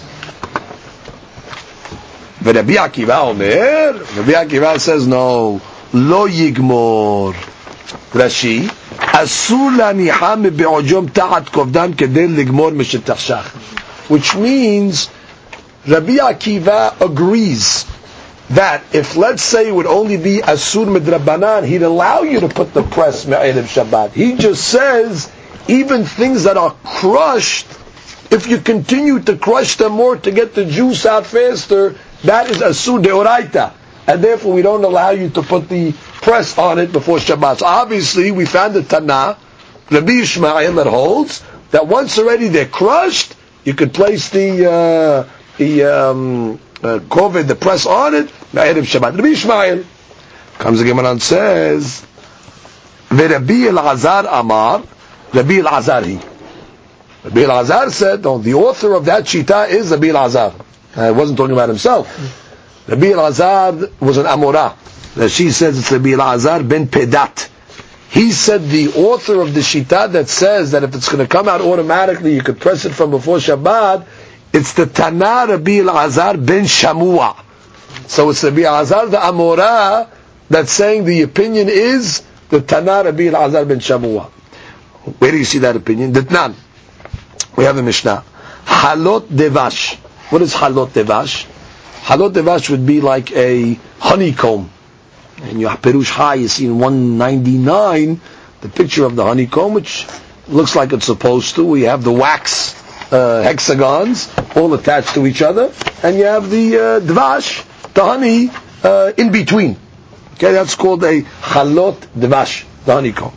Rabbi Akiva Omer, Rabbi Akiva says, no, Lo Yigmor. Rashi, Asur laniha mebe'ojom ta'at kovdan kedei ligmor mishetachshach, which means Rabbi Akiva agrees that if, let's say, it would only be asur midrabanan, he'd allow you to put the press me'erev Shabbat. He just says even things that are crushed, if you continue to crush them more to get the juice out faster, that is asur deoraita, and therefore we don't allow you to put the press on it before Shabbat. So obviously we found the Tana, Rabbi Yishmael, that holds that once already they're crushed, you could place the uh, the um, uh, koved, the press on it, Erev Shabbat. Rabbi Yishmael comes again and says, "Rabbi Elazar Amar, Rabbi Elazar he." Rabbi Elazar said, no, the author of that shita is Rabbi Elazar. I wasn't talking about himself. Rabbi Elazar was an Amorah. She says it's Rabbi Elazar ben Pedat. He said the author of the shita that says that if it's going to come out automatically, you could press it from before Shabbat. It's the Tana Rabbi Elazar ben Shamua. So it's Rabbi Elazar the Amorah that's saying the opinion is the Tana Rabbi Elazar ben Shamua. Where do you see that opinion? Ditnan. We have a Mishnah. Halot Devash. What is Halot Devash? Halot Devash would be like a honeycomb. And your Perush High, you see in one ninety-nine, the picture of the honeycomb, which looks like it's supposed to. We have the wax uh, hexagons all attached to each other, and you have the uh, dvash, the honey, uh, in between. Okay, that's called a halot dvash, the honeycomb.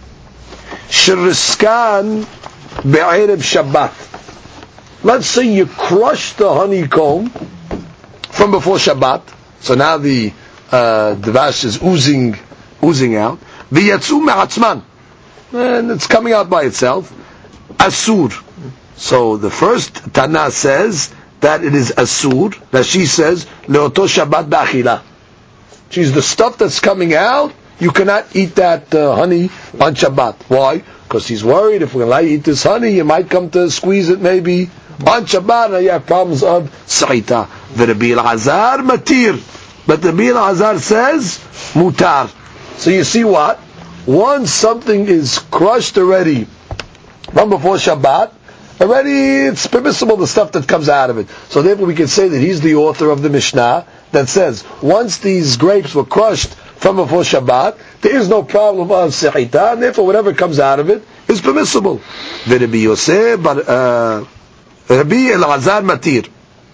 Shiriskan be'erev Shabbat. Let's say you crush the honeycomb from before Shabbat, so now the Uh, the dvash is oozing, oozing out. V'yatzu me'atzman, and it's coming out by itself. Asur. So the first Tana says that it is asur. That she says leoto Shabbat ba'achila. She's the stuff that's coming out. You cannot eat that uh, honey on Shabbat. Why? Because he's worried if we're going to eat this honey, you might come to squeeze it maybe on Shabbat, and you have problems of sa'ita. V'Rabbi Elazar matir. But the Rabbi Elazar says mutar. So you see what? Once something is crushed already from before Shabbat, already it's permissible the stuff that comes out of it. So therefore we can say that he's the author of the Mishnah that says once these grapes were crushed from before Shabbat, there is no problem of sehita, and therefore whatever comes out of it is permissible. The Rabbi Yosef, uh, Rabbi Elazar matir.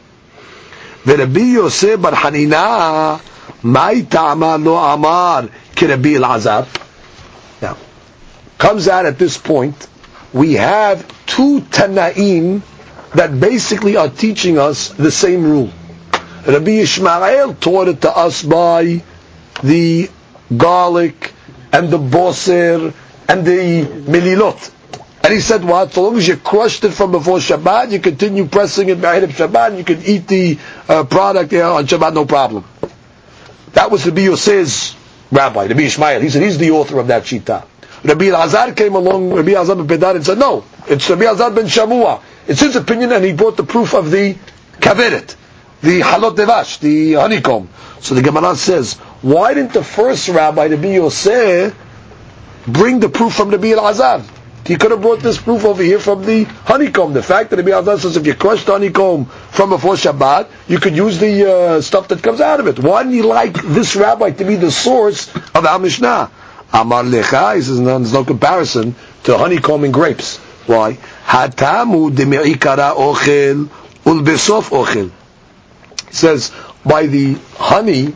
Rabbi Yosef bar Hanina, my ta'ama lo amar ki Rabbi Elazar. Now, comes out at this point, we have two Tanaim that basically are teaching us the same rule. Rabbi Yishmael taught it to us by the garlic and the boser and the mililot. And he said what? So long as you crushed it from before Shabbat, you continue pressing it by Shabbat, and you can eat the uh, product you know, on Shabbat, no problem. That was Rabbi Yosef's rabbi, Rabbi Yishmael. He said he's the author of that shita. Rabbi Elazar came along, Rabbi Elazar ben Pedar, and said, no, it's Rabbi Elazar ben Shamua. It's his opinion, and he brought the proof of the kaveret, the halot devash, the honeycomb. So the Gemara says, why didn't the first rabbi, Rabbi Yosef, bring the proof from Rabbi Elazar? He could have brought this proof over here from the honeycomb. The fact that Rabbi Elazar says if you crush the honeycomb from before Shabbat, you could use the uh, stuff that comes out of it. Why didn't he like this rabbi to be the source of our Mishnah? Amar lecha, he says no, there's no comparison to honeycomb and grapes. Why? Hatamu de me'ikara ochel ulbesof ochel. He says, by the honey,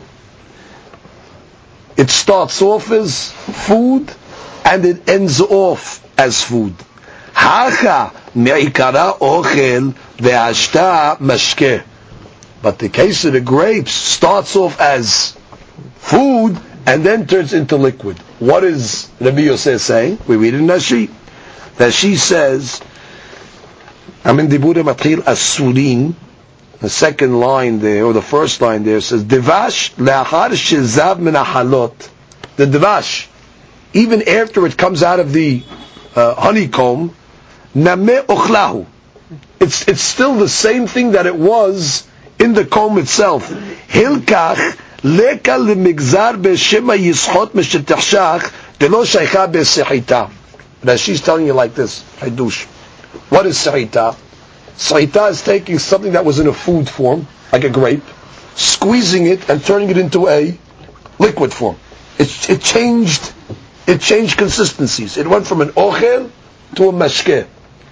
it starts off as food, and it ends off as food. Hacha me'ikara ochel ve'ashta mashke. But the case of the grapes starts off as food and then turns into liquid. What is Rabbi Yosef saying? We read in Rashi. Rashi says, Amin Dibure Matril Asurin, the second line there, or the first line there, says, Devash le'achar shezav min halot. The devash, even after it comes out of the uh, honeycomb, nameh ochlahu. It's it's still the same thing that it was in the comb itself. Hilkach leka lemigzar b'shema yishot mishetachshach delo shaycha b'sehita. Rashi's telling you like this, Hadush. What is sehita? Sehita is taking something that was in a food form, like a grape, squeezing it and turning it into a liquid form. It, it changed. It changed consistencies. It went from an ochel to a mashke.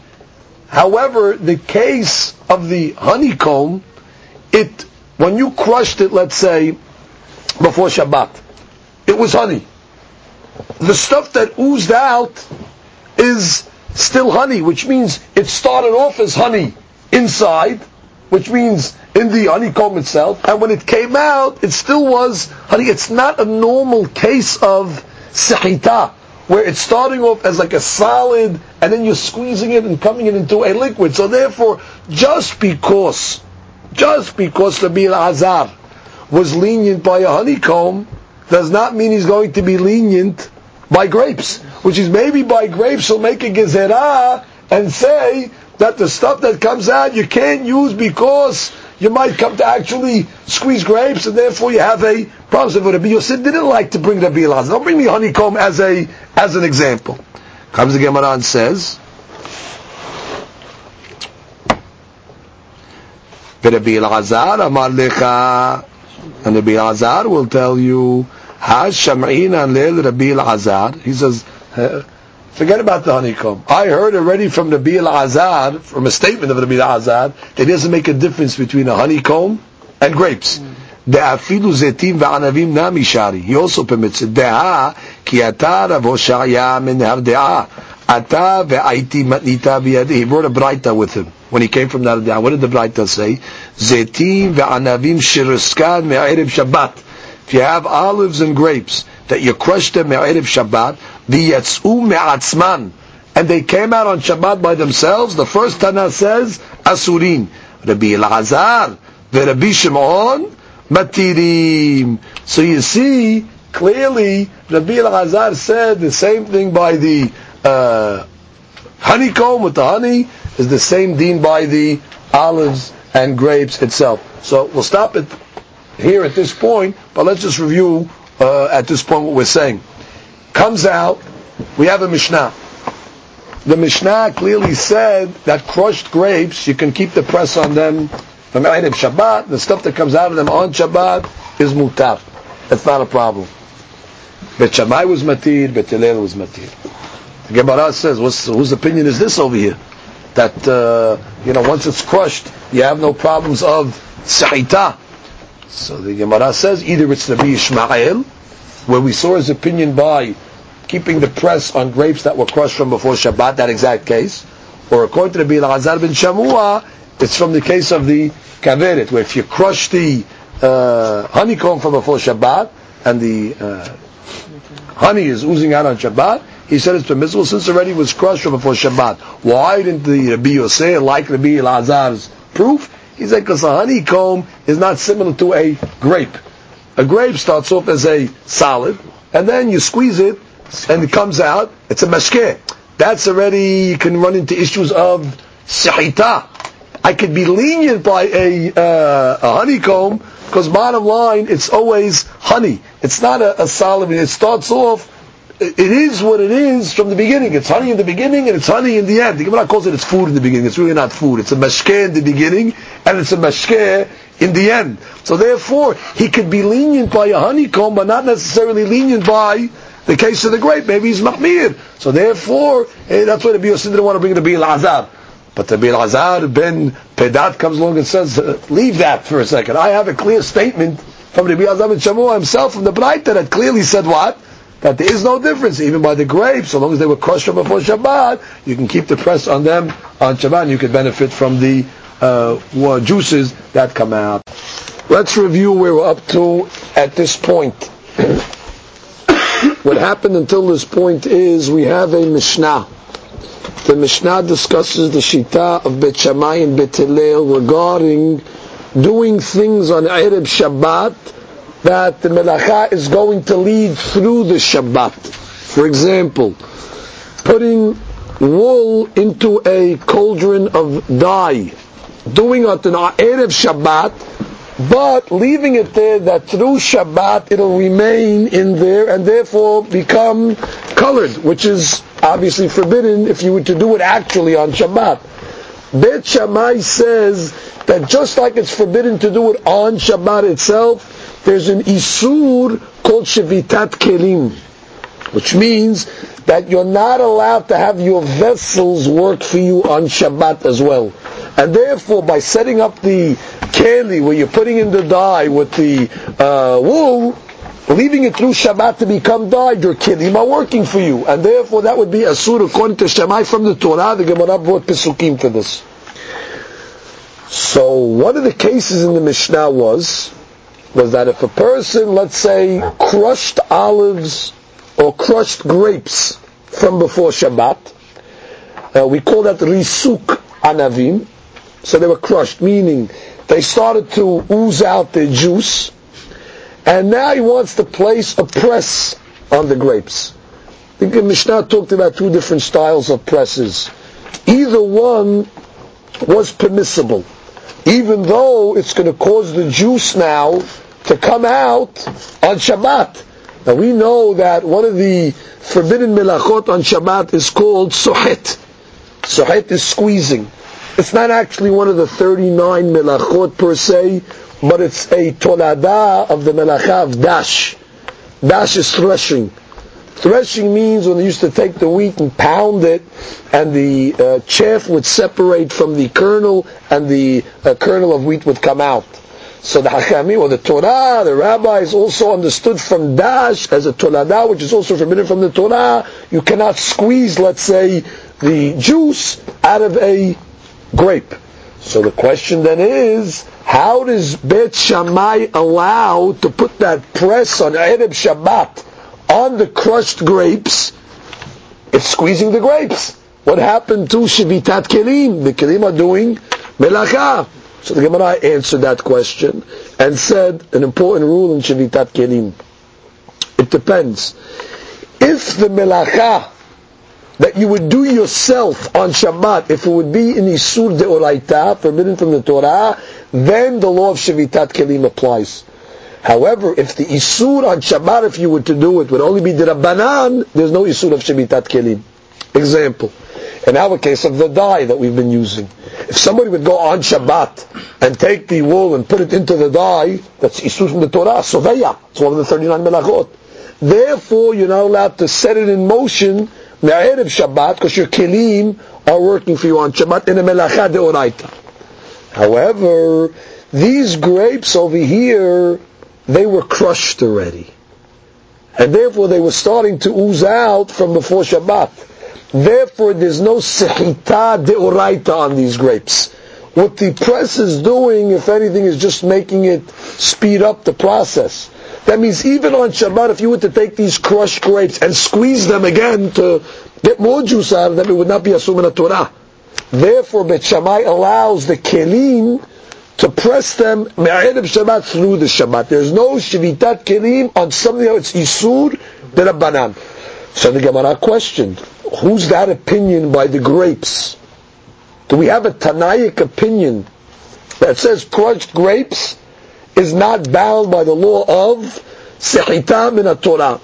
However, the case of the honeycomb, it when you crushed it, let's say, before Shabbat, it was honey. The stuff that oozed out is still honey, which means it started off as honey inside, which means in the honeycomb itself, and when it came out, it still was honey. It's not a normal case of sehita, where it's starting off as like a solid, and then you're squeezing it and coming it into a liquid. So therefore, just because, just because Rabbi Elazar was lenient by a honeycomb, does not mean he's going to be lenient by grapes. Which is maybe by grapes he'll make a gezerah and say that the stuff that comes out you can't use because you might come to actually squeeze grapes, and therefore you have a problem. So Rabbi Yosef didn't like to bring Rabbi Elazar. Don't bring me honeycomb as a as an example. Comes the Gemara and says, Rabbi Elazar amar lecha, and Rabbi Elazar will tell you, Haz sham'ina leil Rabbi Elazar. He says, uh, forget about the honeycomb. I heard already from Rabbi Elazar, from a statement of Rabbi Elazar, that it doesn't make a difference between a honeycomb and grapes. De'afilu zetim ve'anavim nami shari. He also permits it. De'a ki ata Rav Hoshaya min havde'a ata ve'aiti matnita biyadi. He brought a braita with him when he came from Nardea. What did the braita say? Zetim ve'anavim shiriskan me'erev Shabbat. If you have olives and grapes that you crushed them me'erev Shabbat, v'yatz'u me'atzman, and they came out on Shabbat by themselves, the first Tana says, Asurin. Rabbi Elazar, ve'Rabbi Shimon, Matirim. So you see, clearly, Rabbi Elazar said the same thing by the uh, honeycomb with the honey, is the same deen by the olives and grapes itself. So we'll stop it here at this point, but let's just review uh, at this point what we're saying. Comes out, we have a Mishnah. The Mishnah clearly said that crushed grapes, you can keep the press on them from Erev Shabbat. The stuff that comes out of them on Shabbat is mutar. That's not a problem. Bet Shammai was matir, Bet Hillel was matir. The Gemara says, what's, whose opinion is this over here? That, uh, you know, once it's crushed, you have no problems of sahita. So the Gemara says, either it's Rabbi Ishmael, where we saw his opinion by keeping the press on grapes that were crushed from before Shabbat, that exact case, or according to Rabbi Elazar ben Shamua, it's from the case of the kaveret, where if you crush the uh, honeycomb from before Shabbat, and the uh, honey is oozing out on Shabbat, he said it's permissible since already was crushed from before Shabbat. Why didn't the Rabbi Yosef like Rabbi Elazar's proof? He said because a honeycomb is not similar to a grape. A grape starts off as a solid, and then you squeeze it, and it comes out, it's a mashkeh. That's already, you can run into issues of sahita. I could be lenient by a, uh, a honeycomb, because bottom line, it's always honey. It's not a, a solid, it starts off, it is what it is from the beginning. It's honey in the beginning, and it's honey in the end. The Gemara calls it it's food in the beginning. It's really not food. It's a mashkeh in the beginning, and it's a mashkeh in the end. So therefore, he could be lenient by a honeycomb, but not necessarily lenient by the case of the grape. Maybe he's mahmir. So therefore, eh, that's why the Rabbi Yosef didn't want to bring the Rabbi Elazar. But Rabbi Elazar ben Pedat comes along and says, uh, leave that for a second. I have a clear statement from Rabbi Elazar ben Shamua himself from the Braita that clearly said what? That there is no difference, even by the grapes, so long as they were crushed from before Shabbat, you can keep the press on them on Shabbat, and you can benefit from the uh, juices that come out. Let's review where we're up to at this point. What happened until this point is we have a Mishnah. The Mishnah discusses the Shita of Bet Shammai and Bet Hillel regarding doing things on Erev Shabbat that the melacha is going to lead through the Shabbat. For example, putting wool into a cauldron of dye, doing it on Erev Shabbat, but leaving it there that through Shabbat it'll remain in there and therefore become colored, which is obviously forbidden if you were to do it actually on Shabbat. Bet Shammai says that just like it's forbidden to do it on Shabbat itself, there's an isur called shevitat kelim, which means that you're not allowed to have your vessels work for you on Shabbat as well. And therefore, by setting up the keli, where you're putting in the dye with the uh, wool, leaving it through Shabbat to become dyed, your kelim are working for you. And therefore, that would be asur according to Shammai from the Torah. The Gemara brought pesukim for this. So, one of the cases in the Mishnah was, was that if a person, let's say, crushed olives or crushed grapes from before Shabbat, uh, we call that risuk anavim. So they were crushed, meaning they started to ooze out their juice, and now he wants to place a press on the grapes. I think the Mishnah talked about two different styles of presses. Either one was permissible, even though it's going to cause the juice now to come out on Shabbat. Now we know that one of the forbidden melachot on Shabbat is called sohet. Sohet is squeezing. It's not actually one of the thirty-nine melachot per se, but it's a tolada of the melacha of dash. Dash is threshing. Threshing means when they used to take the wheat and pound it, and the uh, chaff would separate from the kernel, and the uh, kernel of wheat would come out. So the Hachamim, or the Torah, the rabbis also understood from dash as a tolada, which is also forbidden from the Torah. You cannot squeeze, let's say, the juice out of a grape. So the question then is, how does Bet Shammai allow to put that press on Erev Shabbat on the crushed grapes? It's squeezing the grapes. What happened to Shevitat Kelim? The Kelim are doing Melacha. So the Gemara answered that question and said an important rule in Shevitat Kelim. It depends. If the Melacha that you would do yourself on Shabbat, if it would be in Isur Deoraita, forbidden from the Torah, then the law of Shevitat Kelim applies. However, if the Isur on Shabbat, if you were to do it, would only be D'Rabbanan, there's no Isur of Shevitat Kelim. Example, in our case of the dye that we've been using. If somebody would go on Shabbat and take the wool and put it into the dye, that's Isur from the Torah, Soveya. It's one of the thirty-nine melachot. Therefore, you're not allowed to set it in motion Me'erev Shabbat, because your kelim are working for you on Shabbat in a melacha deoraita. However, these grapes over here, they were crushed already. And therefore they were starting to ooze out from before Shabbat. Therefore there's no sehita deoraita on these grapes. What the press is doing, if anything, is just making it speed up the process. That means even on Shabbat, if you were to take these crushed grapes and squeeze them again to get more juice out of them, it would not be asur min Torah. Therefore, Bet Shammai allows the kelim to press them me'erev Shabbat through the Shabbat. There's no shevitat kelim on something that's isur d'Rabbanan. So the Gemara questioned, who's that opinion by the grapes? Do we have a Tanaic opinion that says crushed grapes is not bound by the law of sehita min Torah?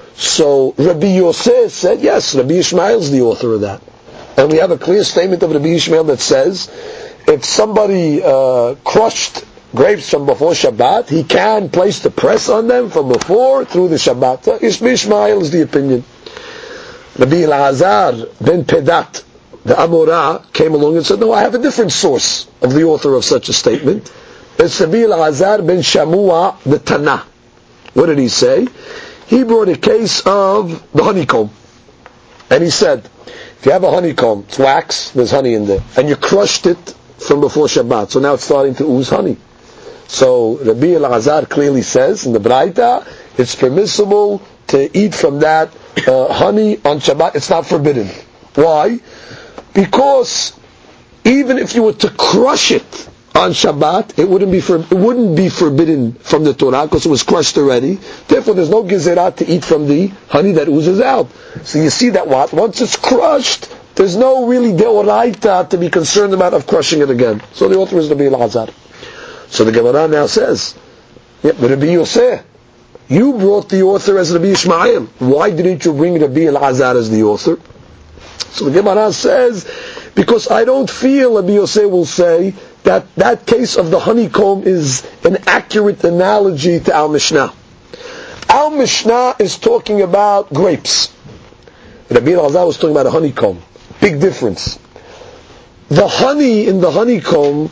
So Rabbi Yosef said, yes, Rabbi Ishmael is the author of that. And we have a clear statement of Rabbi Ishmael that says, if somebody uh, crushed grapes from before Shabbat, he can place the press on them from before through the Shabbat. Rabbi Ishmael is the opinion. Rabbi Elazar ben Pedat the Amora came along and said, no, I have a different source of the author of such a statement. It's Rabbi Elazar ben Shamua the Tana. What did he say? He brought a case of the honeycomb. And he said, if you have a honeycomb, it's wax, there's honey in there, and you crushed it from before Shabbat, so now it's starting to ooze honey. So Rabbi Elazar clearly says in the Braita, it's permissible to eat from that uh, honey on Shabbat. It's not forbidden. Why? Because even if you were to crush it on Shabbat, it wouldn't be for, it wouldn't be forbidden from the Torah because it was crushed already. Therefore, there's no gezerah to eat from the honey that oozes out. So you see that what once it's crushed, there's no really deoraita to be concerned about of crushing it again. So the author is Rabbi Elazar. So the Gemara now says, yeah, but Rabbi Yosef, you brought the author as Rabbi Ishmael. Why didn't you bring Rabbi Elazar as the author? So the Gemara says, because I don't feel Rabbi Yosef will say that that case of the honeycomb is an accurate analogy to our Mishnah. Our Mishnah is talking about grapes. Rabbi Elazar was talking about a honeycomb. Big difference. The honey in the honeycomb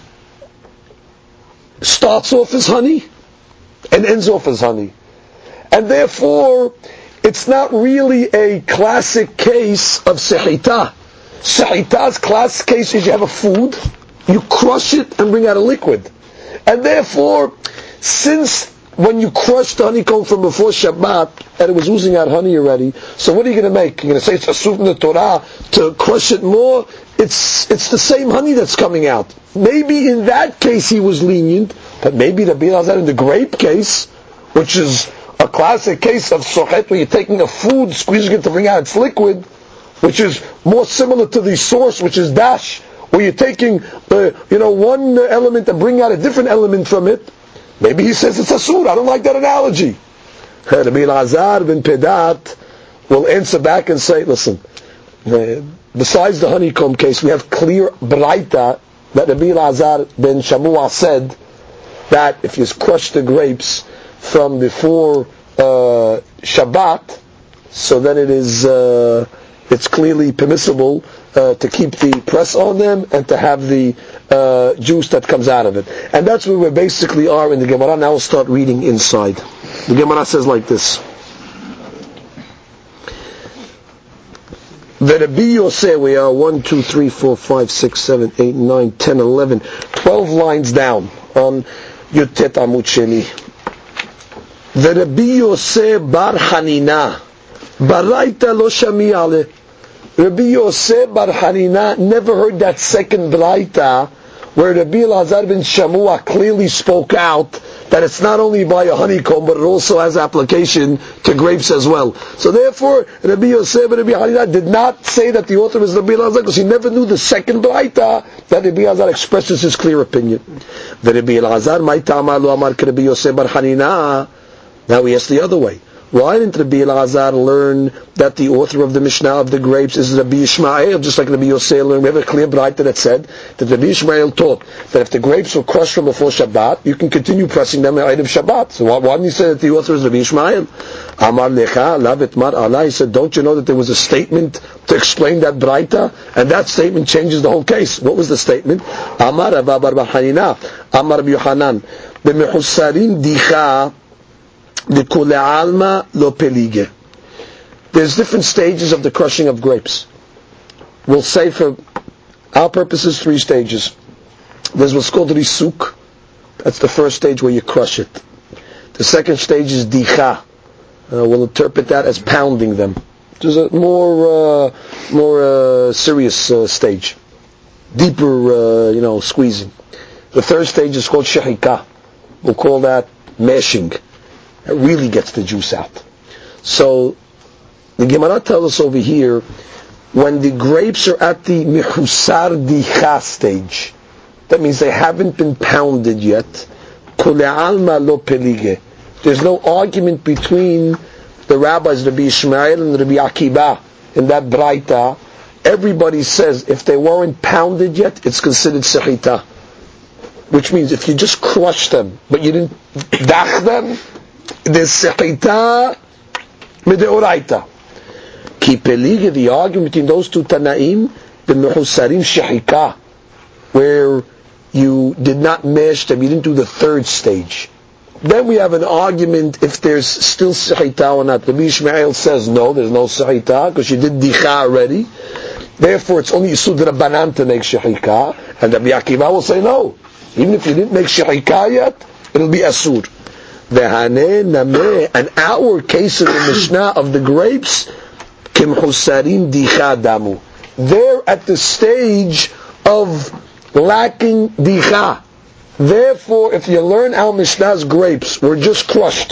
starts off as honey and ends off as honey. And therefore, it's not really a classic case of sehita. Sehita's classic case is you have a food, you crush it and bring out a liquid. And therefore, since when you crushed the honeycomb from before Shabbat, and it was oozing out honey already, so what are you going to make? You're going to say it's asur from the Torah to crush it more? It's it's the same honey that's coming out. Maybe in that case he was lenient, but maybe the Elazar in the grape case, which is a classic case of sochet, where you're taking a food, squeezing it to bring out its liquid, which is more similar to the source, which is dash, where you're taking uh, you know one element and bringing out a different element from it. Maybe he says it's asur. I don't like that analogy. Rabbi Elazar ben Pedat will answer back and say, listen, uh, besides the honeycomb case, we have clear braita that Rabbi Elazar ben Shamua said that if you crush the grapes from before uh, Shabbat, so then it is uh, it's clearly permissible uh, to keep the press on them and to have the uh, juice that comes out of it. And that's where we basically are in the Gemara. Now we'll start reading inside. The Gemara says like this. The Rabbi Yosef, we are one, two, three, four, five, six, seven, eight, nine, ten, eleven, twelve lines down on Yutet Amud Sheni. The Rabbi Yosef bar Hanina, Baraita lo shami ale. Rabbi Yosef bar Hanina never heard that second Baraita where Rabbi Elazar ben Shamua clearly spoke out that it's not only by a honeycomb, but it also has application to grapes as well. So therefore, Rabbi Yosef and Rabbi Hanina did not say that the author is Rabbi Elazar, because he never knew the second Baraita that Rabbi Elazar expresses his clear opinion. The Rabbi Elazar, my ta'amar lo amar Rabbi Yosef bar Hanina. Now we ask the other way. Why didn't Rabbi Elazar learn that the author of the Mishnah of the grapes is Rabbi Ishmael, just like Rabbi Yosef learned? We have a clear braita that said that Rabbi Ishmael taught that if the grapes were crushed from before Shabbat, you can continue pressing them at of Shabbat. So why, why didn't he say that the author is Rabbi Ishmael? Amar lecha, lavet mar Allah. He said, don't you know that there was a statement to explain that braita? And that statement changes the whole case. What was the statement? Amar Rabba bar Hanina, Amar Rabbi Yohanan, b'mechussarim dicha, there's different stages of the crushing of grapes. We'll say for our purposes three stages. There's what's called risuk. That's the first stage where you crush it. The second stage is dicha. Uh, we'll interpret that as pounding them. There's a more uh, more uh, serious uh, stage, deeper, uh, you know, squeezing. The third stage is called shahika. We'll call that mashing. It really gets the juice out. So the Gemara tells us over here, when the grapes are at the mechusar dicha stage, that means they haven't been pounded yet. Kule'alma lo pelige. There's no argument between the rabbis, Rabbi Ishmael and Rabbi Akiba, in that braita. Everybody says if they weren't pounded yet, it's considered sehita. Which means if you just crush them, but you didn't dach them, there's sehita mideoraita. Ki pelige, the argument between those two Tanaim the mehusarim shehika, where you did not mesh them, you didn't do the third stage. Then we have an argument if there's still shehita or not. Rabbi Ishmael says no, there's no shehita because you did dicha already. Therefore, it's only Yisud Rabbanan to make shehika, and Rabbi Akiva will say no. Even if you didn't make shehika yet, it'll be asur. V'haneh nameh, and our case in the Mishnah of the grapes, kim husarim dicha damu. They're at the stage of lacking dicha. Therefore, if you learn our Mishnah's grapes were just crushed,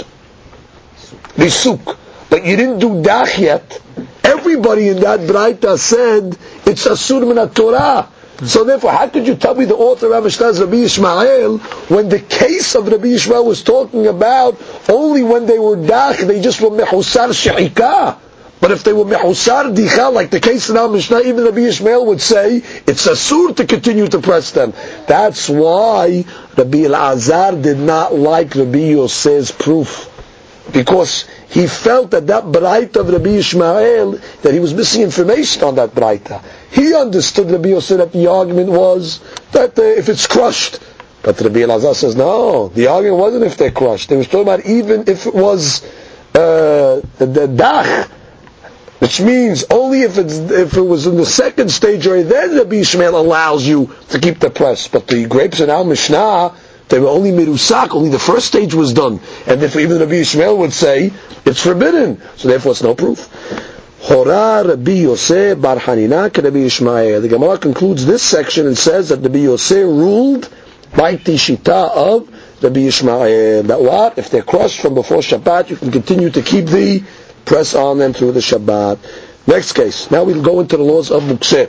bisuk, but you didn't do dach yet, everybody in that braita said it's asur min Torah. So therefore, how could you tell me the author of Mishnah is Rabbi Ishmael when the case of Rabbi Ishmael was talking about only when they were dach, they just were mehusar shehika. But if they were mehusar dicha, like the case in our Mishnah, even Rabbi Ishmael would say it's asur to continue to press them. That's why Rabbi Elazar did not like Rabbi Yosef's proof, because he felt that that braita of Rabbi Ishmael, that he was missing information on that braita. He understood Rabbi Yosef that the argument was that uh, if it's crushed. But Rabbi Elazar says, no, the argument wasn't if they're crushed. They was talking about even if it was uh, the dach, which means only if it's if it was in the second stage, or then Rabbi Ishmael allows you to keep the press. But the grapes in our Mishnah, they were only mirusak, only the first stage was done. And therefore even Rabbi Ishmael would say, it's forbidden. So therefore it's no proof. Hora Rabbi Yosef bar Hanina ke Rabbi Ishmael. The Gemara concludes this section and says that Rabbi Yosef ruled by the shita of Rabbi Ishmael. That what? If they're crushed from before Shabbat, you can continue to keep the press on them through the Shabbat. Next case. Now we'll go into the laws of Mukseh.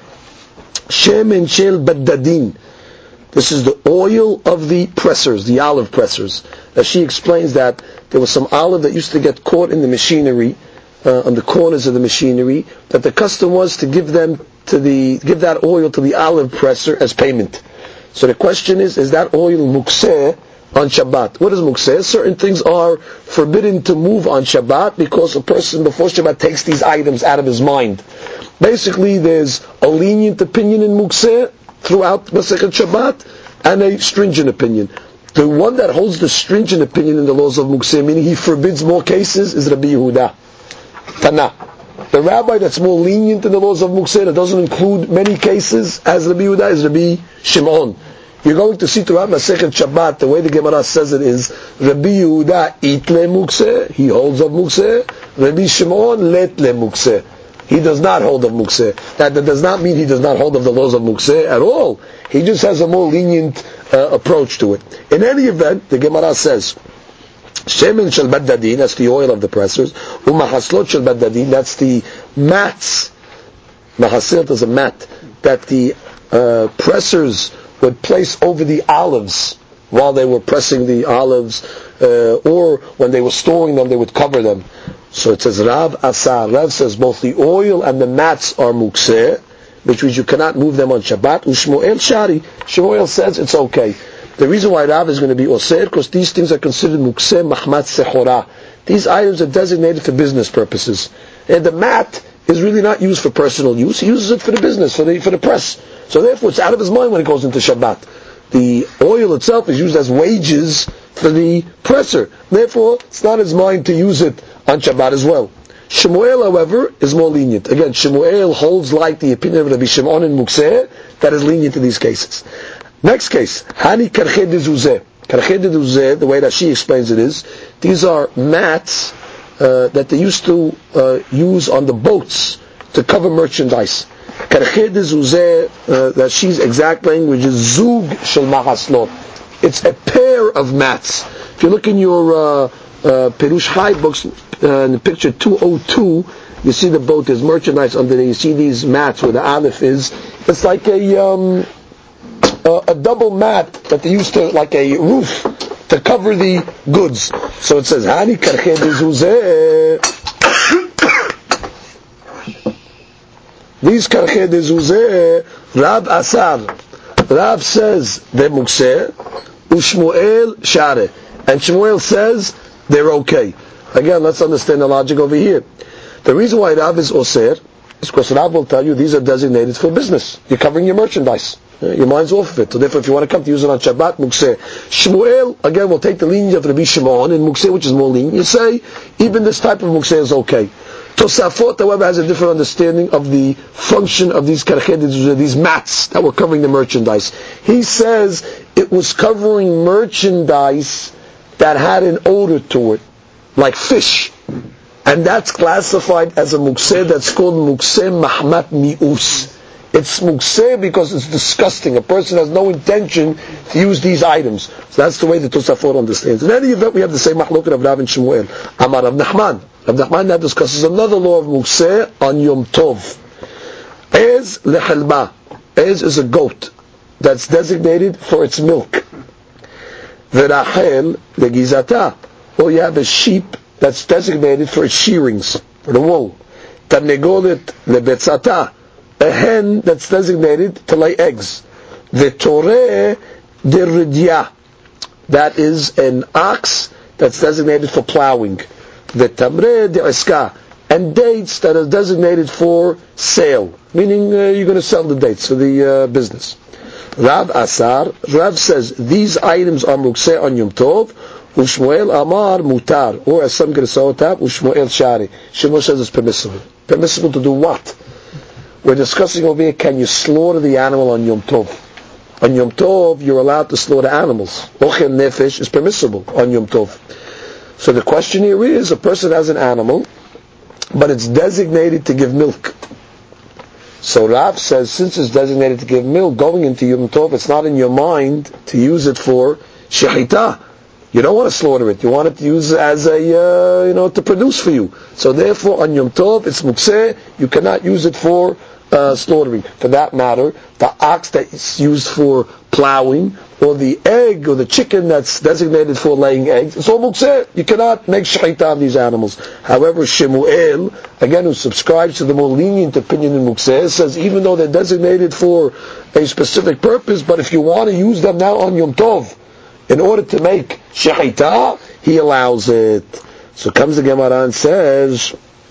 Shemen shel baddadin. This is the oil of the pressers, the olive pressers. As she explains that there was some olive that used to get caught in the machinery, uh, on the corners of the machinery, that the custom was to give them to the give that oil to the olive presser as payment. So the question is, is that oil mukseh on Shabbat? What is mukseh? Certain things are forbidden to move on Shabbat because a person before Shabbat takes these items out of his mind. Basically, there's a lenient opinion in mukseh throughout Masechet Shabbat, and a stringent opinion. The one that holds the stringent opinion in the laws of Mukseh, meaning he forbids more cases, is Rabbi Yehuda. Tana. The rabbi that's more lenient in the laws of Mukseh, that doesn't include many cases, as Rabbi Yehuda, is Rabbi Shimon. You're going to see throughout Masechet Shabbat, the way the Gemara says it is, Rabbi Yehuda itle Mukseh, he holds of Mukseh, Rabbi Shimon let le Mukseh. He does not hold of mukseh. That, that does not mean he does not hold of the laws of mukseh at all. He just has a more lenient uh, approach to it. In any event, the Gemara says, Shemen shel baddadin, that's the oil of the pressers. Umahaslot shel baddadin, that's the mats. Mahaslot is a mat that the uh, pressers would place over the olives while they were pressing the olives, uh, or when they were storing them, they would cover them. So it says Rav Asar. Rav says both the oil and the mats are mukseh, which means you cannot move them on Shabbat. Ushmuel Shari. Shmuel says it's okay. The reason why Rav is going to be osir, because these things are considered mukseh mahmat sechora. These items are designated for business purposes. And the mat is really not used for personal use. He uses it for the business, for the, for the press. So therefore it's out of his mind when it goes into Shabbat. The oil itself is used as wages for the presser. Therefore, it's not his mind to use it on Shabbat as well. Shemuel, however, is more lenient. Again, Shemuel holds like the opinion of Rabbi Shimon and Mukseh, that is lenient to these cases. Next case, Hani Karche de Zuzeh. Karche de Zuzeh, the way that she explains it is, these are mats uh, that they used to uh, use on the boats to cover merchandise. Karche de Zuzeh, uh, that she's exact language is Zug Shel Mahaslot. It's a pair of mats. If you look in your uh, uh, Perush Chai books, uh, in the picture two oh two, you see the boat, there's merchandise under there, you see these mats where the aleph is. It's like a um, a, a double mat that they used to, like a roof, to cover the goods. So it says, Hani Karche de Zuzeh. These Karche de Zuzeh, Rab Asar. Rab says they're mukseh, Ushmuel Share. And Shmuel says they're okay. Again, let's understand the logic over here. The reason why Rav is osir It's because Rav will tell you these are designated for business. You're covering your merchandise. Your mind's off of it. So therefore, if you want to come to use it on Shabbat, Mukseh. Shmuel, again, will take the lenient of Rabbi Shimon, and Mukseh, which is more lenient. You say, even this type of Mukseh is okay. Tosafot, however, has a different understanding of the function of these karchedis, these mats that were covering the merchandise. He says it was covering merchandise that had an odor to it, like fish. And that's classified as a mukseh that's called mukseh mahmat mi'us. It's mukseh because it's disgusting. A person has no intention to use these items. So that's the way the Tosafot understands. In any event, we have the same mahloket of Rav and Shmuel. Amar Rav Nachman. Rav Nachman now discusses another law of mukseh on Yom Tov. Ez lehalba. Ez is a goat that's designated for its milk. Verachel legizata. Or you have a sheep that's designated for its shearings, for the wool. Tarnegolet lebetzata. A hen that's designated to lay eggs. V'toreh deridya. That is an ox that's designated for plowing. V'tamreh de'iska. And dates that are designated for sale, meaning uh, you're going to sell the dates for the uh, business. Rav Asar, Rav says these items are mukseh on Yom Tov. Ushmuel Amar mutar, or as some get a sotab, Ushmuel shari. Shmuel says it's permissible. Permissible to do what? We're discussing over here, can you slaughter the animal on Yom Tov? On Yom Tov, you're allowed to slaughter animals. Ochel nefesh is permissible on Yom Tov. So the question here is, a person has an animal, but it's designated to give milk. So Rav says, since it's designated to give milk, going into Yom Tov, it's not in your mind to use it for shechita. You don't want to slaughter it. You want it to use it as a, uh, you know, to produce for you. So therefore, on Yom Tov, it's mukseh. You cannot use it for uh, slaughtering. For that matter, the ox that's used for plowing, or the egg, or the chicken that's designated for laying eggs, it's all mukseh. You cannot make shechita on these animals. However, Shemuel, again, who subscribes to the more lenient opinion in mukseh, says even though they're designated for a specific purpose, but if you want to use them now on Yom Tov, in order to make shechita, he allows it. So comes the Gemara and says,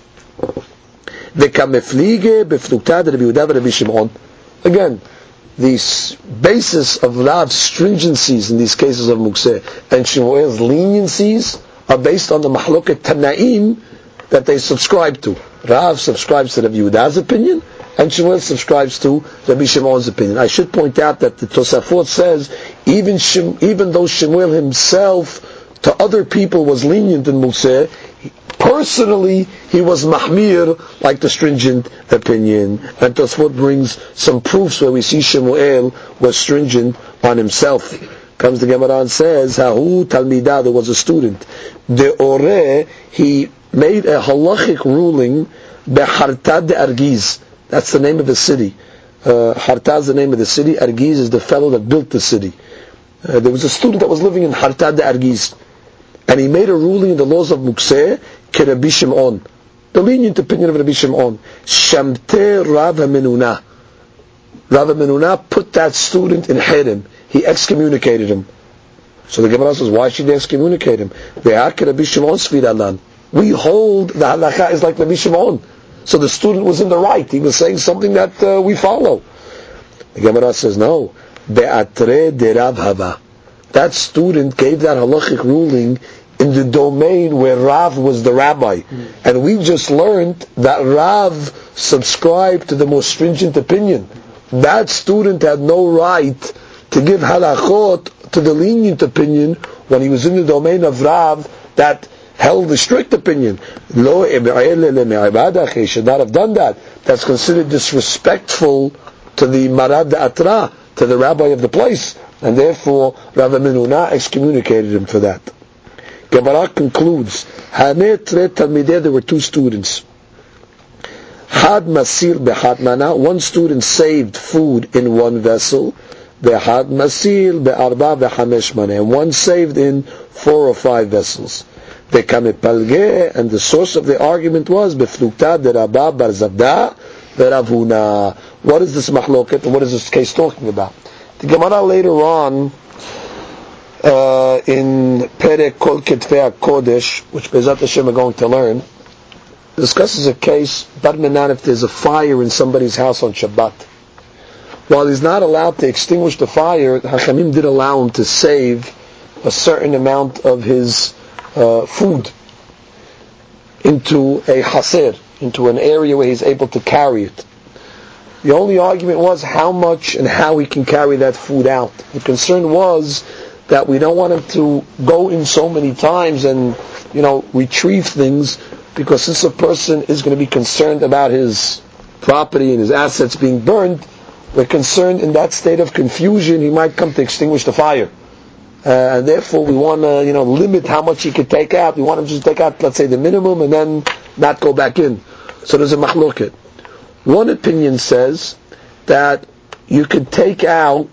"V'kameflige b'fluktad Rabbi Yehuda v'Rabbi Shimon." Again, the basis of Rav's stringencies in these cases of mukseh and Shmuel's leniencies are based on the mahloket Tanaim that they subscribe to. Rav subscribes to Rabbi Yehuda's opinion, and Shmuel subscribes to Rabbi Shimon's opinion. I should point out that the Tosafot says even Shem, even though Shmuel himself to other people was lenient in mukseh, personally he was mahmir, like the stringent opinion. And Tosafot brings some proofs where we see Shmuel was stringent on himself. Comes the Gemara and says, Hahu Talmidah, there was a student. De Ore, he made a halachic ruling, Behartad de Argiz. That's the name of the city. Uh, Hartad is the name of the city. Argiz is the fellow that built the city. Uh, there was a student that was living in Hartad de Argiz. And he made a ruling in the laws of Mukseh, ke Rabbi Shimon. The lenient opinion of Rabbi Shimon. Shamte Rav HaMenunah. Rav HaMenunah put that student in Hirim. He excommunicated him. So the Gemara says, why should they excommunicate him? We hold the halacha is like Rabbi Shimon. So the student was in the right. He was saying something that uh, we follow. The Gemara says, no. Be'atre de Rav Hava. That student gave that halachic ruling in the domain where Rav was the rabbi. Mm. And we just learned that Rav subscribed to the most stringent opinion. That student had no right to give halachot to the lenient opinion when he was in the domain of Rav that held the strict opinion. Lo he should not have done that. That's considered disrespectful to the Marad Atra, to the rabbi of the place. And therefore, Rav HaMenunah excommunicated him for that. Gemara concludes, there were two students. Had masir behad mana, one student saved food in one vessel, behad masir be'arba be'hamesh mana, and one saved in four or five vessels. Be'kamepalge, and the source of the argument was beflukta de Rabba bar Zabda ve'Rav Huna. What is this mahloket, and what is this case talking about? The Gemara later on, uh, in Perek Kol Ketvei HaKodesh, which Bezat Hashem are going to learn, discusses a case, Barmenan, if there's a fire in somebody's house on Shabbat. While he's not allowed to extinguish the fire, the Hachamim did allow him to save a certain amount of his uh, food into a haser, into an area where he's able to carry it. The only argument was how much and how he can carry that food out. The concern was that we don't want him to go in so many times and, you know, retrieve things, because since a person is going to be concerned about his property and his assets being burned, we're concerned in that state of confusion he might come to extinguish the fire. Uh, and therefore we want to, you know, limit how much he could take out. We want him to just take out, let's say, the minimum and then not go back in. So there's a machloket. One opinion says that you could take out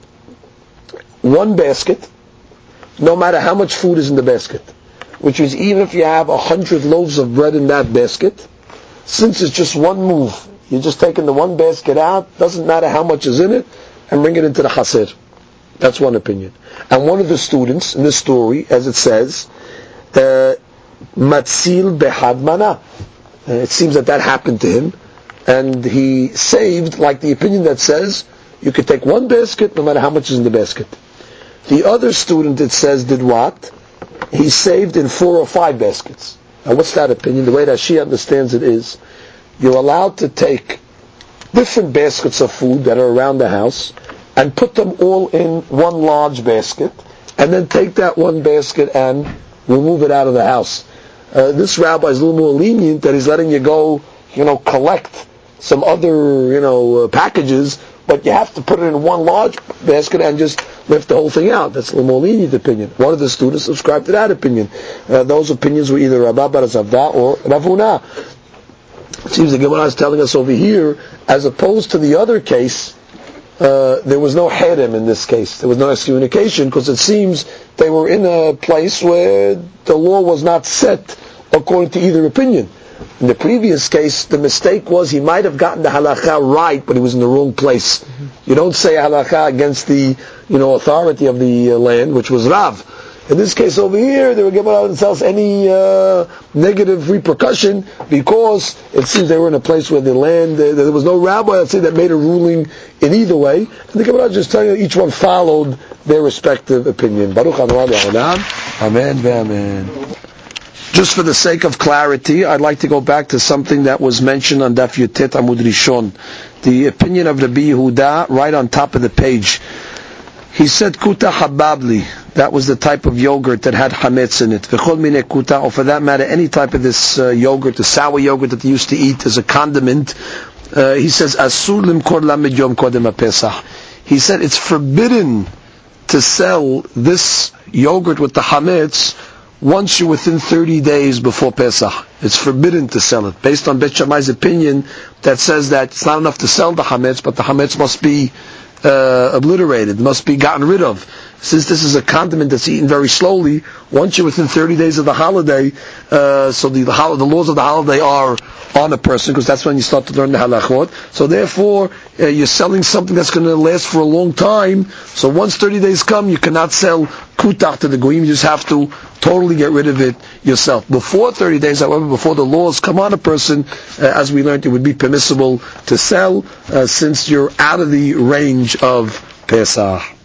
one basket, no matter how much food is in the basket. Which is, even if you have a hundred loaves of bread in that basket, since it's just one move, you're just taking the one basket out, doesn't matter how much is in it, and bring it into the haser. That's one opinion. And one of the students in this story, as it says, matzil behad mana. It seems that that happened to him, and he saved, like the opinion that says, you could take one basket, no matter how much is in the basket. The other student, it says, did what? He saved in four or five baskets. Now what's that opinion? The way that she understands it is, you're allowed to take different baskets of food that are around the house and put them all in one large basket, and then take that one basket and remove it out of the house. Uh, this rabbi is a little more lenient, that he's letting you go, you know, collect some other, you know, uh, packages, but you have to put it in one large basket and just lift the whole thing out. That's a little more lenient opinion. One of the students subscribed to that opinion. Uh, those opinions were either Rabba bar Zavda or Rav Huna. It seems the Gemara is telling us over here, as opposed to the other case, uh, there was no herem in this case. There was no excommunication, because it seems they were in a place where the law was not set according to either opinion. In the previous case, the mistake was he might have gotten the halakha right, but he was in the wrong place. Mm-hmm. You don't say halakha against the, you know, authority of the uh, land, which was Rav. In this case over here, they were giving out themselves any uh, negative repercussion, because it seems they were in a place where the land, uh, there was no rabbi, let's say, that made a ruling in either way. And the Gemara is just telling you each one followed their respective opinion. Baruch Adonai, Amen, Amen. Just for the sake of clarity, I'd like to go back to something that was mentioned on Daf Yutet Amud Rishon. The opinion of Rabbi Yehuda, right on top of the page. He said, Kuta Hababli. That was the type of yogurt that had hametz in it. V'chol mine kuta, or for that matter, any type of this uh, yogurt, the sour yogurt that they used to eat as a condiment. Uh, he says, Asur limkor lamed yom kodem ha-pesach. He said, it's forbidden to sell this yogurt with the hametz once you're within thirty days before Pesach. It's forbidden to sell it, based on Bet Shammai's opinion that says that it's not enough to sell the hametz, but the hametz must be uh, obliterated, must be gotten rid of. Since this is a condiment that's eaten very slowly, once you're within thirty days of the holiday, uh, so the, the, the laws of the holiday are on a person, because that's when you start to learn the halachot. So therefore, uh, you're selling something that's going to last for a long time. So once thirty days come, you cannot sell kutach to the goyim. You just have to totally get rid of it yourself. Before thirty days, however, before the laws come on a person, uh, as we learned, it would be permissible to sell, uh, since you're out of the range of Pesach.